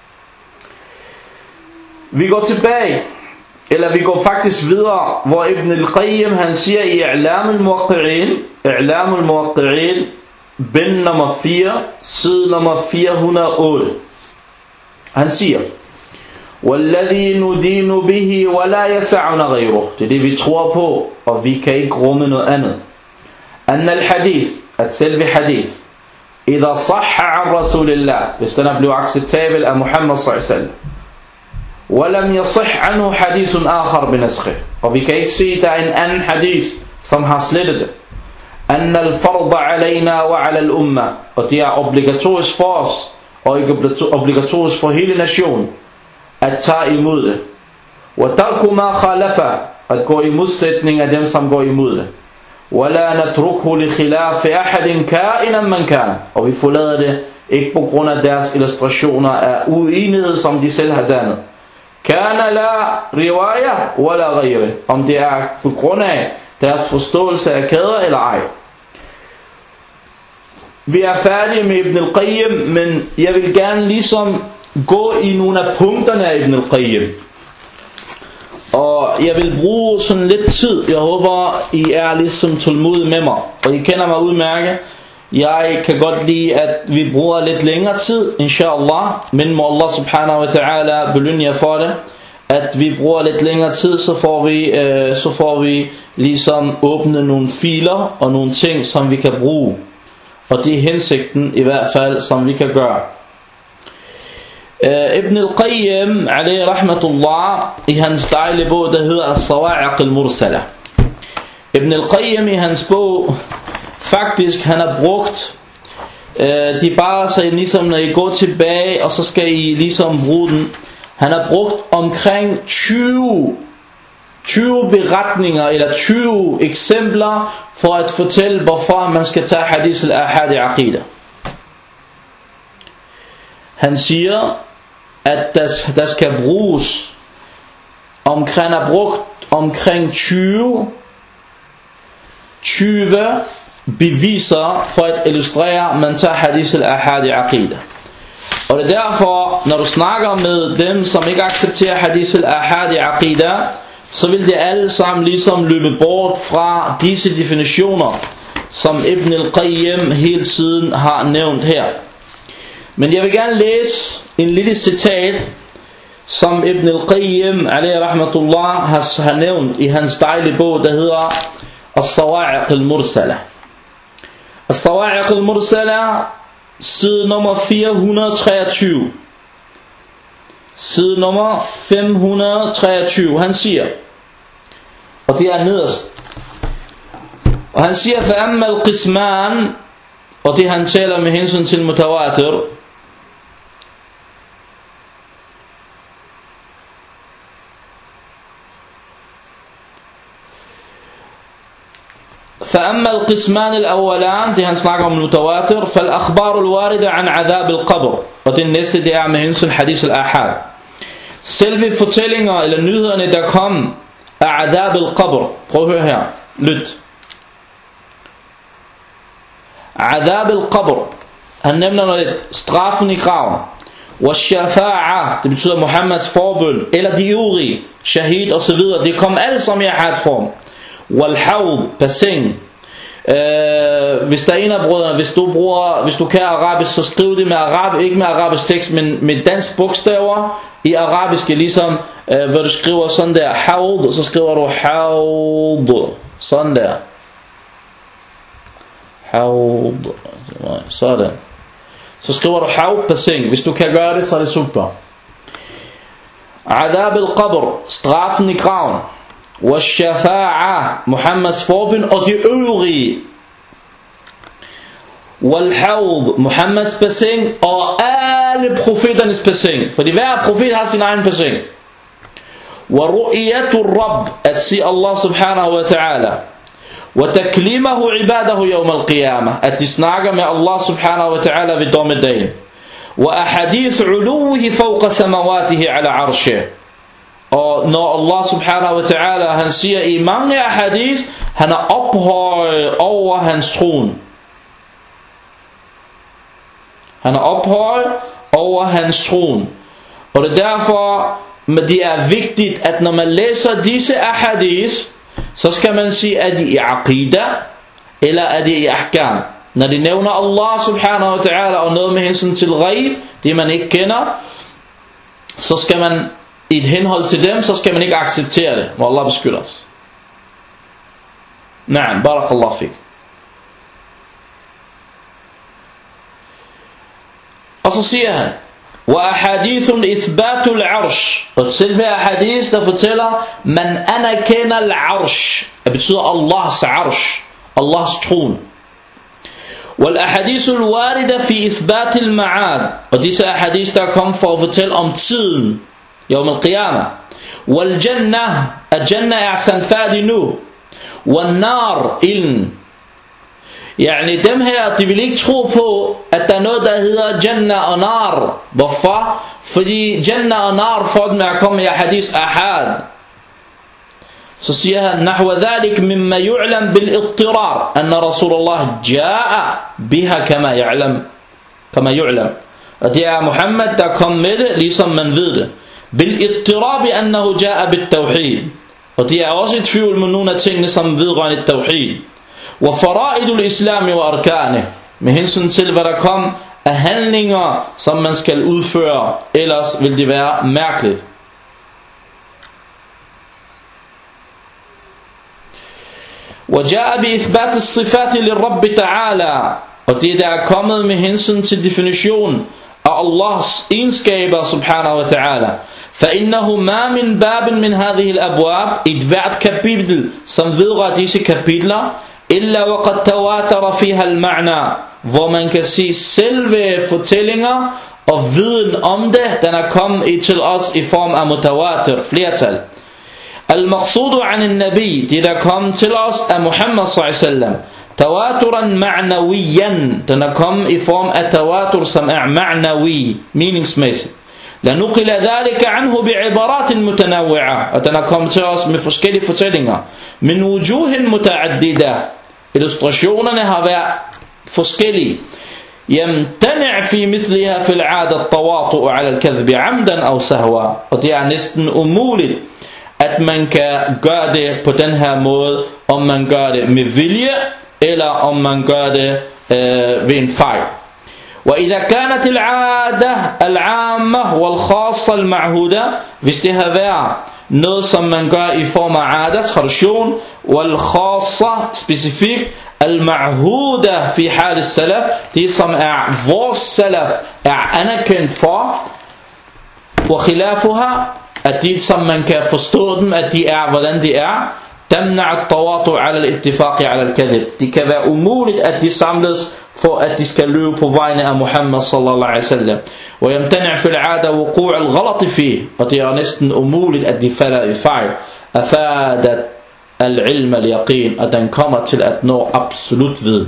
A: Vi går tilbage, eller vi går faktisk videre, hvor Ibn al-Qayyim han siger i I'lam al-Muwaqqi'in, I'lam al-Muwaqqi'in, bind nummer fire, side nummer fire hundrede og otte. Han siger: وَالَّذِي نُدِينُ بِهِ وَلَا يَسَعُنَ غَيْرُهُ. Det er det, vi tror på, og vi kan ikke rumme noget andet. أَنَّ الْحَدِيث, at selve hadith, إِذَا صَحَّ عَنْ رَسُولِ اللَّهِ, hvis den er blevet acceptabel af Muhammad sallallahu alaihi wasallam, وَلَمْ يَصِحْ عَنْهُ حَدِيثٌ آخَرْ بِنَسْخِهِ, og vi kan ikke se, der er en anden hadith, som har slettet det. أَنَّ الْفَرْضَ عَلَيْنَا وَعَلَى الْأُمَّةِ, og det er obligatorisk for os, og ikke obligatorisk for hele nationen, at tage imod det. وَتَرْكُ مَا خَالَفَ, at gå i modsætning af dem, som går imod det. وَلَا نَتْرُكْهُ لِخِلَافِ أَحَدٍ كَائِنًا مَنْ كَانَ, og vi forlader det ikke på grund af deres illustrationer af uenighed, som de selv har dannet. كَانَ لَا رِوَايَةٍ وَلَا غَيْرِ, om det er på grund af deres forståelse af kæder eller ej. Vi er færdige med Ibn al-Qayyim, men jeg vil gerne ligesom gå i nogle af punkterne af Ibn al-Qayyim. Og jeg vil bruge sådan lidt tid. Jeg håber, I er ligesom tålmodige med mig. Og I kender mig udmærket. Jeg kan godt lide, at vi bruger lidt længere tid, inshallah. Men må Allah subhanahu wa ta'ala belønne jer for det. At vi bruger lidt længere tid, så får vi, øh, så får vi ligesom åbne nogle filer og nogle ting, som vi kan bruge. Og det er hensigten i hvert fald, som vi kan gøre. Ibn al-Qayyim alayhi rahmatullah, i hans dejlige bog, der hedder As-Sawa'iq al-Mursala. Ibn al-Qayyim i hans bog, faktisk han har brugt, øh, de bare så ligesom når I går tilbage, og så skal I ligesom bruge den. Han har brugt omkring tyve, tyve beretninger, eller tyve eksempler, for at fortælle, hvorfor man skal tage hadith al-ahad i aqida. Han siger, at der, der skal bruges omkring, er brugt omkring tyve, tyve beviser for at illustrere, at man tager hadith al-ahad i aqida. Og det er derfor, når du snakker med dem, som ikke accepterer hadith al-ahad i aqida, så vil det alle sammen ligesom løbe bort fra disse definitioner, som Ibn al-Qayyim hele tiden har nævnt her. Men jeg vil gerne læse en lille citat, som Ibn al-Qayyim alayhi rahmatullah har nævnt i hans dejlige bog, der hedder As-Sawa'iq al-Mursala. As-Sawa'iq al-Mursala, side nummer fire hundrede og treogtyve. Side nummer fem hundrede og treogtyve. Han siger, og det er nederst, og han siger, فَأَمَّا الْقِسْمَانِ, og det han taler med hensyn til mutawatir. فأما القسمان الأولان, det han snakker om mutawatir, فالأخبار الواردة عن عذاب القبر, og det næste det er med hensyn hadith al-ahad. Selve fortællinger eller nyhederne der kom af adab al-qabr. Prøv at høre her, lyt. Adab al-qabr, han nævner noget, straffen i graven. Washafa'a, det betyder Muhammeds forbøn, eller de øvrige, shahid og så videre, det kommer alle sammen i ahad-form. Walhawd, bassin. Øh, hvis der er en af brødrene, hvis du bruger, hvis du kan arabisk, så skriv det med arab, ikke med arabisk tekst, men med dansk bogstaver i arabiske, ligesom øh, hvor du skriver sådan der hawd, så skriver du hawd, sådan der hawd, sådan, så skriver du hawd bassin. Hvis du kan gøre det, så er det super. Adab al-qabr, straffen i graven. Washafa'a, Muhammeds forbøn og de øvrige. Walhawd, Muhammeds bassin og alle profeternes bassin, fordi hver profet har sin egen bassin. Waru'yatul Rabb, at se Allah subhanahu wa ta'ala. Wataklimahu ibadahu yawm al-qiyamah, at de snakker med Allah subhanahu wa ta'ala ved dommedagen. Wa ahadith uluhi fawqa samawatihi ala arshih. Og når Allah subhanahu wa ta'ala, han siger i mange hadith, han er ophøjet over hans tron. Han er ophøjet over hans tron. Og det er derfor, det er vigtigt, at når man læser disse hadith, så skal man sige, er de i aqida, eller er de i ahkam. Når de nævner Allah subhanahu wa ta'ala, og noget med hensyn til ghaib, det man ikke kender, så skal man i et henhold til dem, så skal man ikke acceptere det. Må Allah beskytte os. Na'am, barakallahu fik. Og så siger han, wa ahadithun ithbatul arsh, og selve ahadith, der fortæller, man anerkender al-arsh, det betyder Allahs arsh, Allahs tron. Wal ahadithul warida fi ithbatil ma'ad, og disse ahadith, der kom for at fortælle om tiden, يوم القيامة. والجنة, الجنة أحسن فادنو. والنار ilden. Yani dem her, de vil ikke tro på, at der er noget, der hedder Jannah og Nar. Hvorfor? Fordi Jannah og Nar får dem at komme i hadith ahad. Så siger han, نحو ذلك مما يعلم بالاضطرار أن رسول الله جاء بها كما يعلم كما يعلم. Og det er Muhammad, der kom med det, ligesom man ved det. بالاضطراب أنه جاء بالتوحيد. Og det er også et tvivl med nogle af tingene, som vedrørende tawhid. وفرائض الإسلام وأركانه, med hensyn til hvad der kom af handlinger, som man skal udføre, ellers vil det være mærkeligt. وجاء بإثبات الصفات للرب تعالى, og det der er kommet med hensyn til definition af Allahs egenskaber subhanahu wa ta'ala. فإنه ما من باب من هذه الأبواب, et hvert kapitel som vedrører disse kapitler, إلا وقد تواتر فيها المعنى, hvor man kan se selve fortællinger og viden om det, den er kommet til os i form af mutawatir, flertal. المقصود عن النبي, det der kom til os af Muhammad sallallahu alaihi wasallam, تواترا معنويا, den er kommet i form af tawatur, som er ma'nawi, meningsmæssigt. لنقل ذلك عنه بعبارات متنوعة, og den er kommet til os med forskellige fortællinger. من وجوه متعددة, illustrationerne har været forskellige. يمتنع في مثلها في العادة التواطؤ على الكذب عمدا أو سهوا, og det er næsten umuligt at man kan gøre det på den her måde, om man gør det med vilje, eller om man gør det øh, ved en fejl. وإذا كانت العادة العامة والخاصة المعهودة, hvis det har været noget som man gør i form af adat, tradition, والخاصة specifik, المعهودة في حال السلف, det som er vores salaf er anerkendt for, وخلافها, at de som man kan forstå dem, at de er hvordan de er, تمنع التواطؤ على الاتفاق على الكذب, det kan være umuligt at de samles for at de skal løbe på vegne af Muhammad sallallahu alaihi wasallam. ويمتنع في العادة وقوع الغلط فيه, og det er næsten umuligt at de falder i fejl. أفادت العلم اليقين, at den kommer til at nå absolut viden.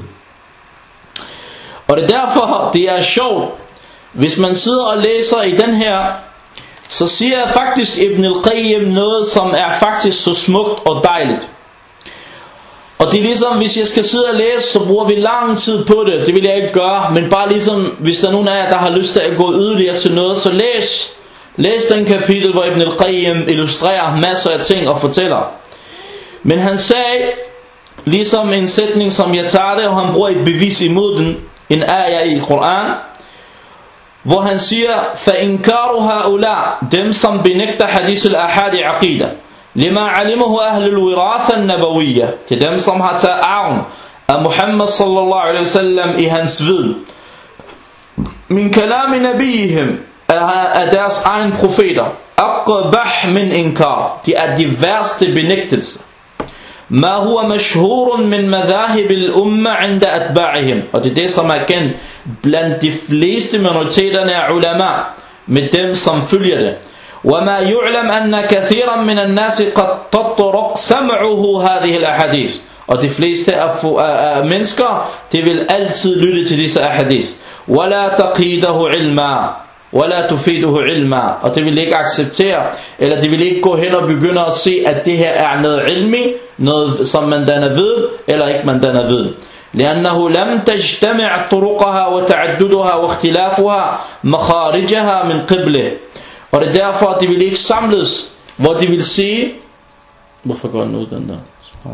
A: Og det er derfor det er sjovt, hvis man sidder og læser i den her, så siger jeg faktisk Ibn al-Qayyim noget som er faktisk så smukt og dejligt. Og Og det er ligesom, hvis jeg skal sidde og læse, så bruger vi lang tid på det. Det vil jeg ikke gøre, men bare ligesom, hvis der er nogen af jer, der har lyst til at gå yderligere til noget, så læs. Læs den kapitel, hvor Ibn al-Qayyim illustrerer masser af ting og fortæller. Men han sagde, ligesom en sætning, som jeg tager det, og han bruger et bevis imod den, en ayah i Koran, hvor han siger, فَإِنْكَارُ هَؤُلَاء, dem som benægter hadith al-ahad i aqida, لِمَا عَلِمَهُ أَهْلُ الْوِرَاثَ النَّبَوِيَّةِ, til dem som har taget arven af Muhammad sallallahu alaihi wasallam i hans viden, min kalami nabihim, af deres egen profeter, أَقْبَحْ min inkar, de er de værste benægtelser. ما هو مشهور من مذاهب الأمة عند أتباعهم, og det er det som er kendt blandt de fleste minoriteterne af ulama, med dem som følger det. وما يعلم أن كثيرا من الناس قد تطرق سمعه هذه الأحاديث, og de fleste af mennesker, de vil altid lytte til disse ahadith. ولا تقيده علما ولا تفيده علما, og det vil ikke acceptere, eller det vil ikke gå hen og begynde at se, at det her er noget ilmi, noget som man danner ved, eller ikke man danner ved. لأنه لم تجتمع طرقها وتعددها واختلافها مخارجها من قبله, og det er derfor, at det vil ikke samles, hvor de vil sige, hvorfor går den ud den der?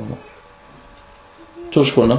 A: To sekunder.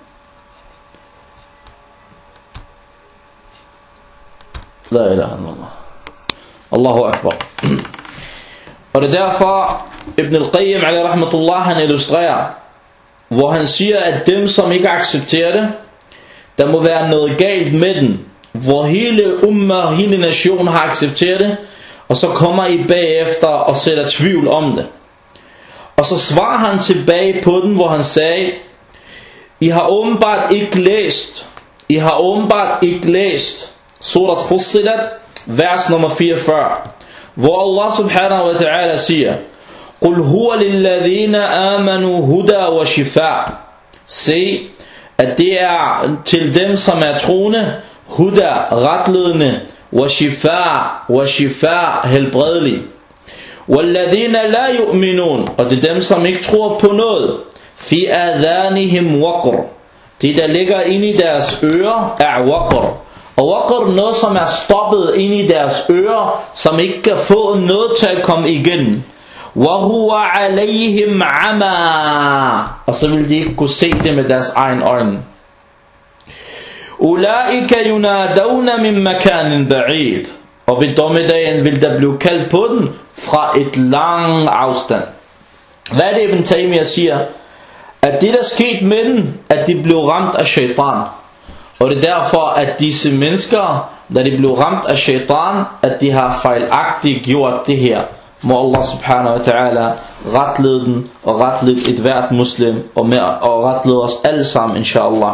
A: La ilaha illallah. Allahu akbar. Og det er derfor Ibn al-Qayyim alayhi rahmatullah, han illustrerer, hvor han siger, at dem som ikke accepterer det, der må være noget galt med den, hvor hele umma, hele nationen har accepteret det, og så kommer I bagefter og sætter tvivl om det. Og så svarer han tilbage på den, hvor han sagde, I har åbenbart ikke læst, I har åbenbart ikke læst Surat Fussilat, vers nummer fireogfyrre, hvor Allah subhanahu wa ta'ala siger, قُلْ هُوَ لِلَّذِينَ آمَنُوا هُدَى وَشِفَاء, se, at det er til dem, som er troende, huda, retledende, وَشِفَاء, وَشِفَاء, helbredelig. وَالَّذِينَ لَا يُؤْمِنُونَ, og det er dem, som ikke tror på noget, فِي آذَانِهِمْ وَقْرٌ, det der ligger inde i deres ører er waqr. Og waqr, noget som er stoppet inde i deres ører, som ikke kan få noget til at komme igen. وَهُوَ عَلَيْهِمْ عَمَى, og så vil de ikke kunne se det med deres egen øjne. أُولَئِكَ يُنَادَوْنَ مِنْ مَكَانٍ بَعِيدٍ, og ved dommedagen vil der blive kaldt på den fra et lang afstand. Hvad er det Ibn Taymiyyah siger? At det der skete med den, at de blev ramt af shaitan. Og det er derfor, at disse mennesker, da de blev ramt af shaitan, at de har fejlagtigt gjort det her. Må Allah subhanahu wa ta'ala retlede den, og retlede et hvert muslim, og, med, og retlede os alle sammen, inshallah.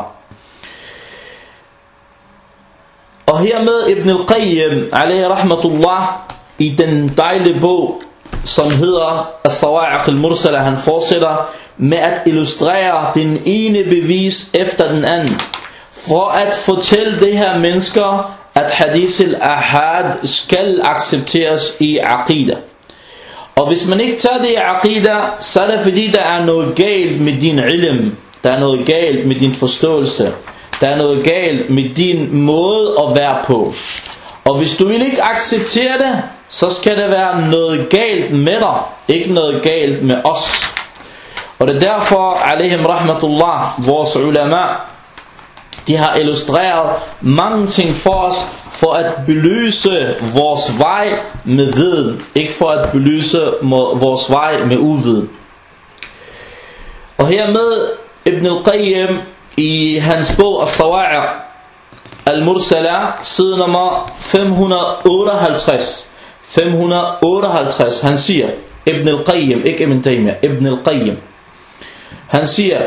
A: Og hermed Ibn al-Qayyim, alayhi rahmatullah, i den dejlige bog, som hedder As-Sawa'iq al-Mursala, han fortsætter med at illustrere den ene bevis efter den anden, for at fortælle de her mennesker, at hadith al-ahad skal accepteres i aqida. Og hvis man ikke tager det i aqida, så er det fordi, der er noget galt med din ilm, der er noget galt med din forståelse, der er noget galt med din måde at være på. Og hvis du vil ikke acceptere det, så skal der være noget galt med dig, ikke noget galt med os. Og det er derfor, alayhim rahmatullah, vores ulama, de har illustreret mange ting for os, for at belyse vores vej med viden, ikke for at belyse vores vej med uviden. Og hermed Ibn al-Qayyim i hans bog As-Sawa'iq al-Mursala, side nummer fem hundrede otteoghalvtreds, fem hundrede otteoghalvtreds, han siger, Ibn al-Qayyim, ikke Ibn Taymiyyah, Ibn al-Qayyim, han siger,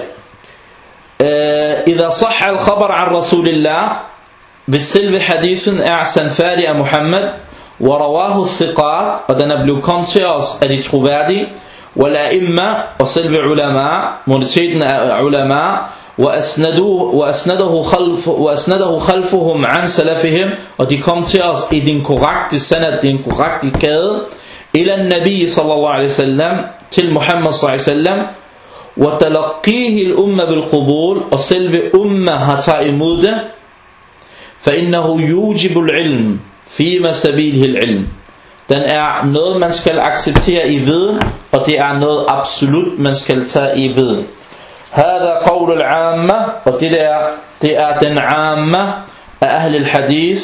A: إذا صح الخبر عن رسول الله بالسلب حديث أحسن فارئ محمد ورواه الثقات, og den er blevet kommet til os af de troværdige, والأئمة, og selve ulama, minoriteten af ulama, وأسنده خلف وأسنده خلفهم عن سلفهم, og de kom til os i den korrekte sanad, den korrekte kæde, إلى النبي صلى الله عليه وسلم, til Muhammad صلى الله عليه وسلم, وتلقيه الأمة بالقبول og selve umma har taget imod det فإنه يوجب العلم فيما سبيله العلم. Den er noget man skal acceptere i viden, og det er noget absolut man skal tage i viden. هذا قول العامة, og det der det er den عامة af أهل الحديث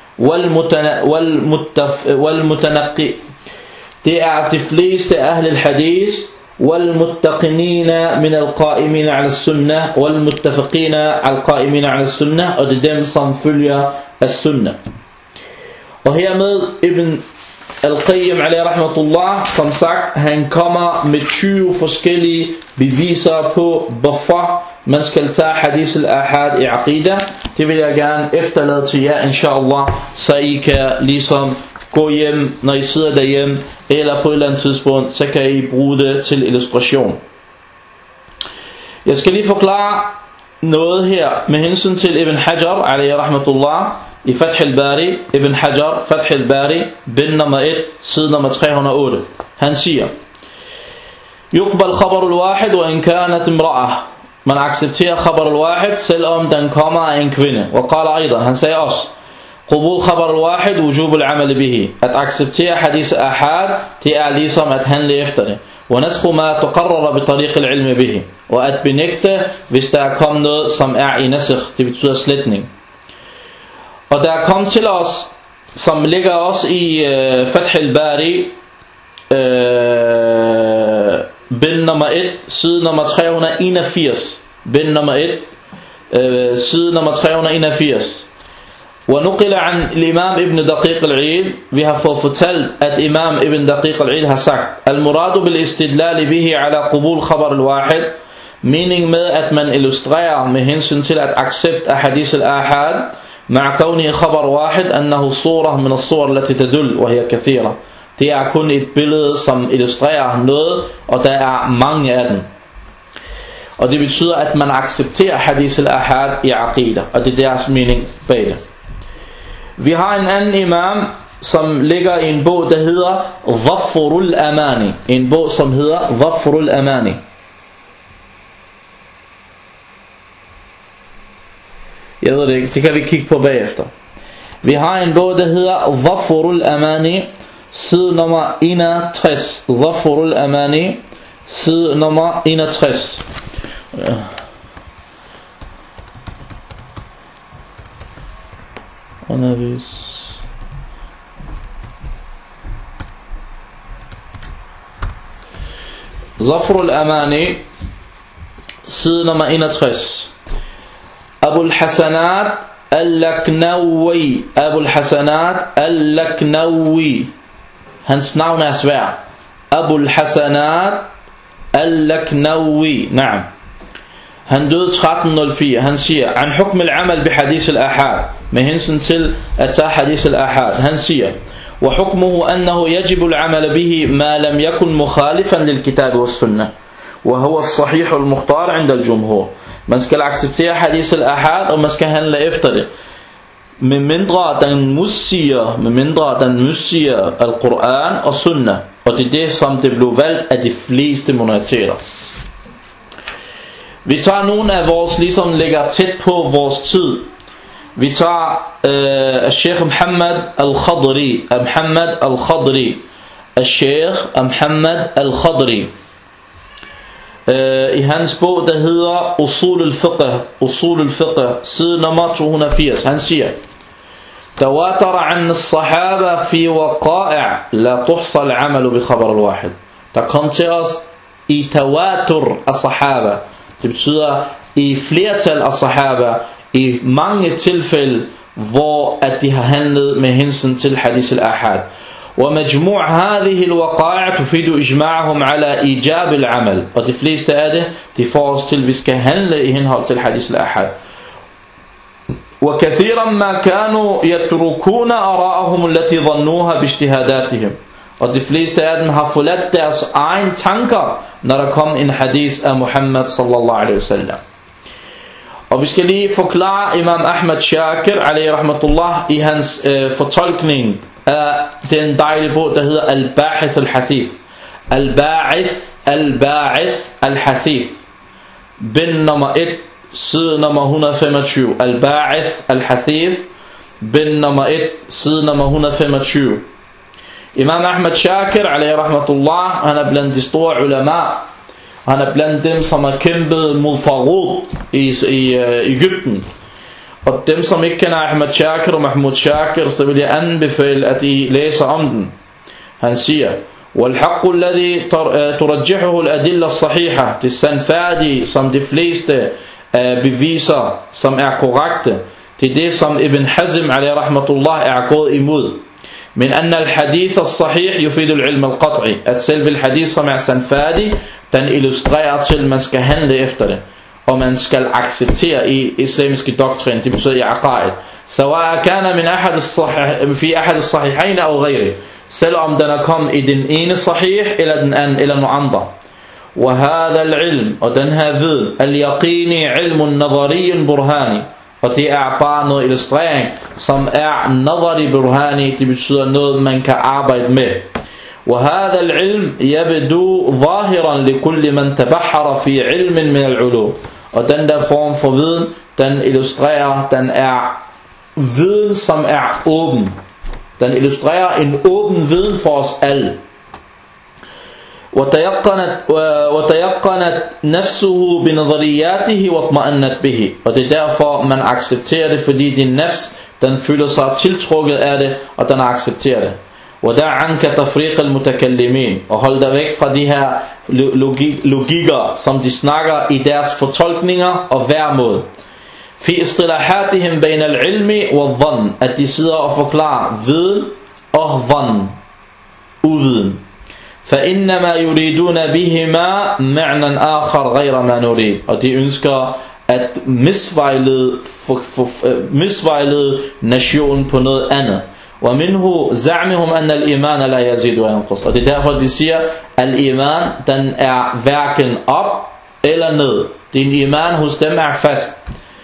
A: والمتنقي. Det er de fleste af أهل الحديث والمتقنين من القائمين على السنة والمتفقين على القائمين على السنة, og det er dem som følger السنة. Og hermed Ibn Al-Qayyim alayhi rahmatullah, som sagt, han kommer med tyve forskellige beviser på, hvorfor man skal tage hadith al-ahad i aqida. Det vil jeg gerne efterlade til jer, inshallah, så I kan ligesom gå hjem, når I sidder derhjemme, eller på et eller andet tidspunkt, så kan I bruge det til illustration. Jeg skal lige forklare noget her med hensyn til Ibn Hajar alayhi rahmatullah i Fath al-Bari. Ibn Hajar, Fath al-Bari, bind nummer et, side nummer tre hundrede og otte. Han siger: Yuqbal khabar al-wahid wa in kanat imra'ah. Man accepterer khabar al-wahid, selvom den kommer af en kvinde. Og qala aidan, han sagde også: Qubul khabar al-wahid wujub al-amal bihi. At acceptere hadith ahad, det er ligesom at handle efter det. Wa nasxu ma tuqarrara bi tariq al-ilm bihi. Og at benægte, hvis der er kommet noget, som er i nasikh, det betyder sletning. Og der er kommet til os, som ligger også i uh, Fath al-Bari, uh, bind nummer et, side nummer tre hundrede og enogfirs. Bind nummer et, uh, side nummer tre hundrede og enogfirs. ونقل عن الإمام ابن دقيق العيد, vi har fået fortalt, at Imam Ibn Daqiq al-Eid har sagt: المراد بالاستدلال به على قبول خبر الواحد. Mening med at man illustrerer med hensyn til at accept af hadith al-ahad مع كونه خبر واحد أنه صورة من الصور التي تدل وهي كثيرة. Det er kun et billede som illustrerer noget, og der er mange af dem. Og det betyder at man accepterer hadith al-ahad i aqida, og det er deres mening bag det. Vi har en anden imam, som ligger i en bog, der hedder Dhafrul Amani. En bog, som hedder Dhafrul Amani. Jeg ved det ikke, det kan vi kigge på bagefter. Vi har en bog, der hedder Dhafrul Amani, side nummer enogtres. Dhafrul Amani, side nummer enogtres. Ja. Anavis. Dhafrul Amani, side nummer enogtres. Abu al-Hasanat al-Laknawi. Abu al-Hasanat al-Laknawi. Hans navn er svær. Abu al-Hasanat al-Laknawi. Naam. Han døde tretten nul fire. Han siger: An hukm al-amal bi hadith al-ahad. Med hensyn til at tage hadith al-ahad. Han siger: Wa hukmuhu annahu yajibu al-amal bihi ma lam yakun mukhalifan lil-kitab wa sunnah. Wa huwa as-sahih al-mukhtar 'inda al-jumhur. Man skal acceptere hadith al-ahad, og man skal handle efter det. Med mindre den musier, med mindre den musier al-Quran og sunnah. Og det er det, som det blev valgt af de fleste minoriteter. Vi tager nogle af vores, ligesom ligger tæt på vores tid. Vi tager uh, Sheikh Muhammad al-Khadri. Muhammad al-Khadri. Sheikh Muhammad al-Khadri. Uh, I hans bog, der hedder Usul al-Fiqh. Usul al-Fiqh, side nummer to hundrede og firs. Han siger: تواتر عن الصحابة في وقائع لا تحصى العمل بخبر الواحد. Der kom til os i tawatur af sahaba. Det betyder i flertal af sahaba, i mange tilfælde, hvor at de har handlet med hensyn til hadith al-ahad. ومجموع هذه الوقائع تفيد إجماعهم على إيجاب العمل. Og de fleste af det, de får os til, at vi skal handle i henhold til hadith al-ahad. وكثيرا ما كانوا يتركون آراءهم التي ظنوها باجتهاداتهم. Og de fleste af dem har forladt deres egen tanker, når der kom en hadith af Muhammad sallallahu alaihi wasallam. Og vi skal lige forklare Imam Ahmad Shakir alayhi rahmatullah i hans øh, fortolkning af den dejlige bog, der hedder Al-Ba'ith al-Hadith. Al-Ba'ith al-Ba'ith al-Hadith. bind nummer et, side nummer et hundrede og femogtyve. Al-Ba'ith al-Hathith, bind nummer et, side nummer et hundrede og femogtyve. Imam Ahmad Shakir, alayhi rahmatullah, han er blandt de store ulama. Han er blandt dem, som har kæmpet mod Taghut i, i uh, Egypten. Og dem, som ikke kender Ahmad Shakir og Mahmoud Shakir, så vil jeg anbefale, at I læser om den. Han siger, وَالْحَقُّ الَّذِي تُرَجِّحُهُ الْأَدِلَّ الصَّحِيحَةِ. Det sandfærdige, som de fleste uh, beviser, som er korrekte. Det er det, som Ibn Hazm, alayhi rahmatullah, er gået imod. Men أن الحديث الصحيح يفيد العلم القطعي. At selve el hadith, som er sandfærdig, den illustrerer til, at man skal handle efter det. Og man skal acceptere i islamiske doktrin, det betyder i aqaid. سواء كان من أحد الصحيح في أحد الصحيحين أو غيره. Selvom den er kommet i den ene sahih eller den anden eller nogle andre. وهذا العلم, og den her viden, اليقيني علم نظري برهاني. Og det er bare noget illustrering, som er nadari burhani, det betyder noget, man kan arbejde med. وهذا العلم يبدو ظاهرا لكل من تبحر في علم من العلوم. Og den der form for viden, den illustrerer, den er viden, som er åben. Den illustrerer en åben viden for os alle. وتيقنت وتيقنت نفسه بنظرياته واطمأنت به. Og det er derfor man accepterer det, fordi din nafs, den føler sig tiltrukket af det, og den accepterer det. ودع عنك تفريق المتكلمين. Og hold dig væk fra de her logikker, som de snakker i deres fortolkninger og værmål. في اصطلاحاتهم بين العلم والظن. At de sidder og forklarer viden og ظن, uviden. فإنما يريدون بهما معنى آخر غير ما نريد. Og de ønsker at misvejlede, for, for, misvejlede nationen på noget andet. ومنه زعمهم أن الإيمان لا يزيد وينقص. Og det er derfor de siger, at al-iman, den er hverken op eller ned. Din iman hos dem er fast.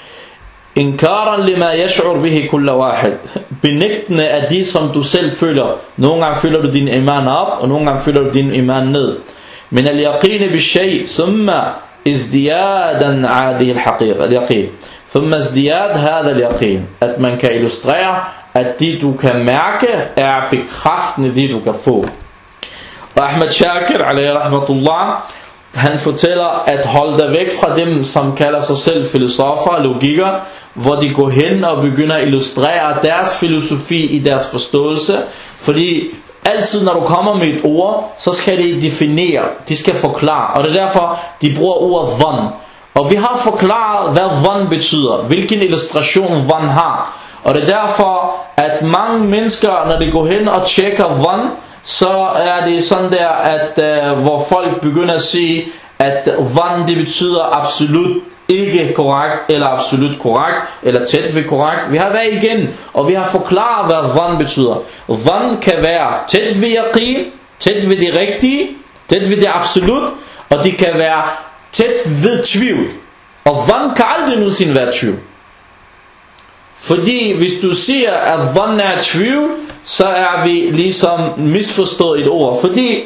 A: Inkaran lima yash'ur bihi kulla wahid. Benægtende af de, som du selv føler. Nogle gange føler du din iman op, og nogle gange føler du din iman ned. Men al-yaqin bi-shay, thumma izdiyadan hadhihi al-haqiqa, al-yaqin. Thumma izdiyad hadha al-yaqin. At man kan illustrere, at de du kan mærke, er bekræftende de du kan få. Og Ahmad Shakir, alayhi rahmatullah, han fortæller, at hold dig væk fra dem, som kalder sig selv filosofer og logikker, hvor de går hen og begynder at illustrere deres filosofi i deres forståelse. Fordi altid når du kommer med et ord, så skal de definere, de skal forklare. Og det er derfor, de bruger ordet dhann. Og vi har forklaret, hvad dhann betyder, hvilken illustration dhann har. Og det er derfor, at mange mennesker, når de går hen og tjekker dhann, så er det sådan der, at uh, hvor folk begynder at sige, at dhann det betyder absolut ikke korrekt, eller absolut korrekt, eller tæt ved korrekt. Vi har været igen, og vi har forklaret, hvad dhann betyder. Dhann kan være tæt ved yaqin, tæt ved det rigtige, tæt ved det absolut, og det kan være tæt ved tvivl. Og dhann kan aldrig nogensinde være tvivl. Fordi hvis du siger, at dhann er tvivl, så er vi ligesom misforstået et ord. Fordi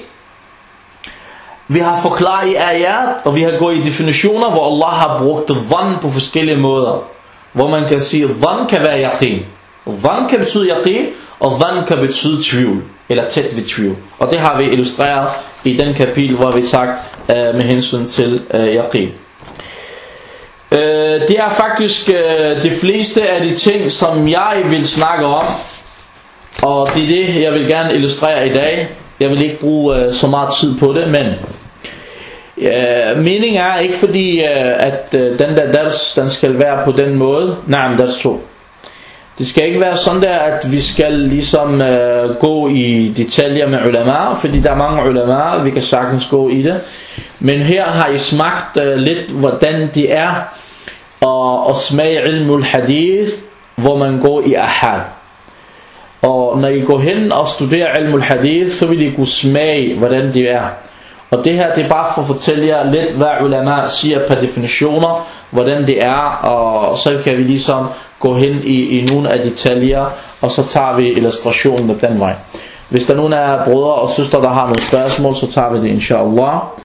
A: vi har forklaret i ayat, og vi har gået i definitioner, hvor Allah har brugt dhann på forskellige måder. Hvor man kan sige, at dhann kan være yaqin. Dhann kan betyde yaqin, og dhann kan betyde tvivl, eller tæt ved tvivl. Og det har vi illustreret i den kapitel, hvor vi sagt uh, med hensyn til uh, yaqin. Uh, det er faktisk uh, de fleste af de ting, som jeg vil snakke om. Og det er det, jeg vil gerne illustrere i dag. Jeg vil ikke bruge uh, så meget tid på det, men uh, meningen er ikke fordi, uh, at uh, den der ders, den skal være på den måde. Nej, men ders to. Det skal ikke være sådan der, at vi skal ligesom uh, gå i detaljer med ulama, fordi der er mange ulama, vi kan sagtens gå i det. Men her har I smagt uh, lidt, hvordan det er og, og smage ilmul hadith, hvor man går i ahad. Og når I går hen og studerer ilmul hadith, så vil I kunne smage, hvordan det er. Og det her, det er bare for at fortælle jer lidt, hvad ulama siger per definitioner, hvordan det er, og så kan vi ligesom gå hen i, i nogle af detaljer, og så tager vi illustrationen den vej. Hvis der er nogen af brødre og søstre, der har nogle spørgsmål, så tager vi det inshallah.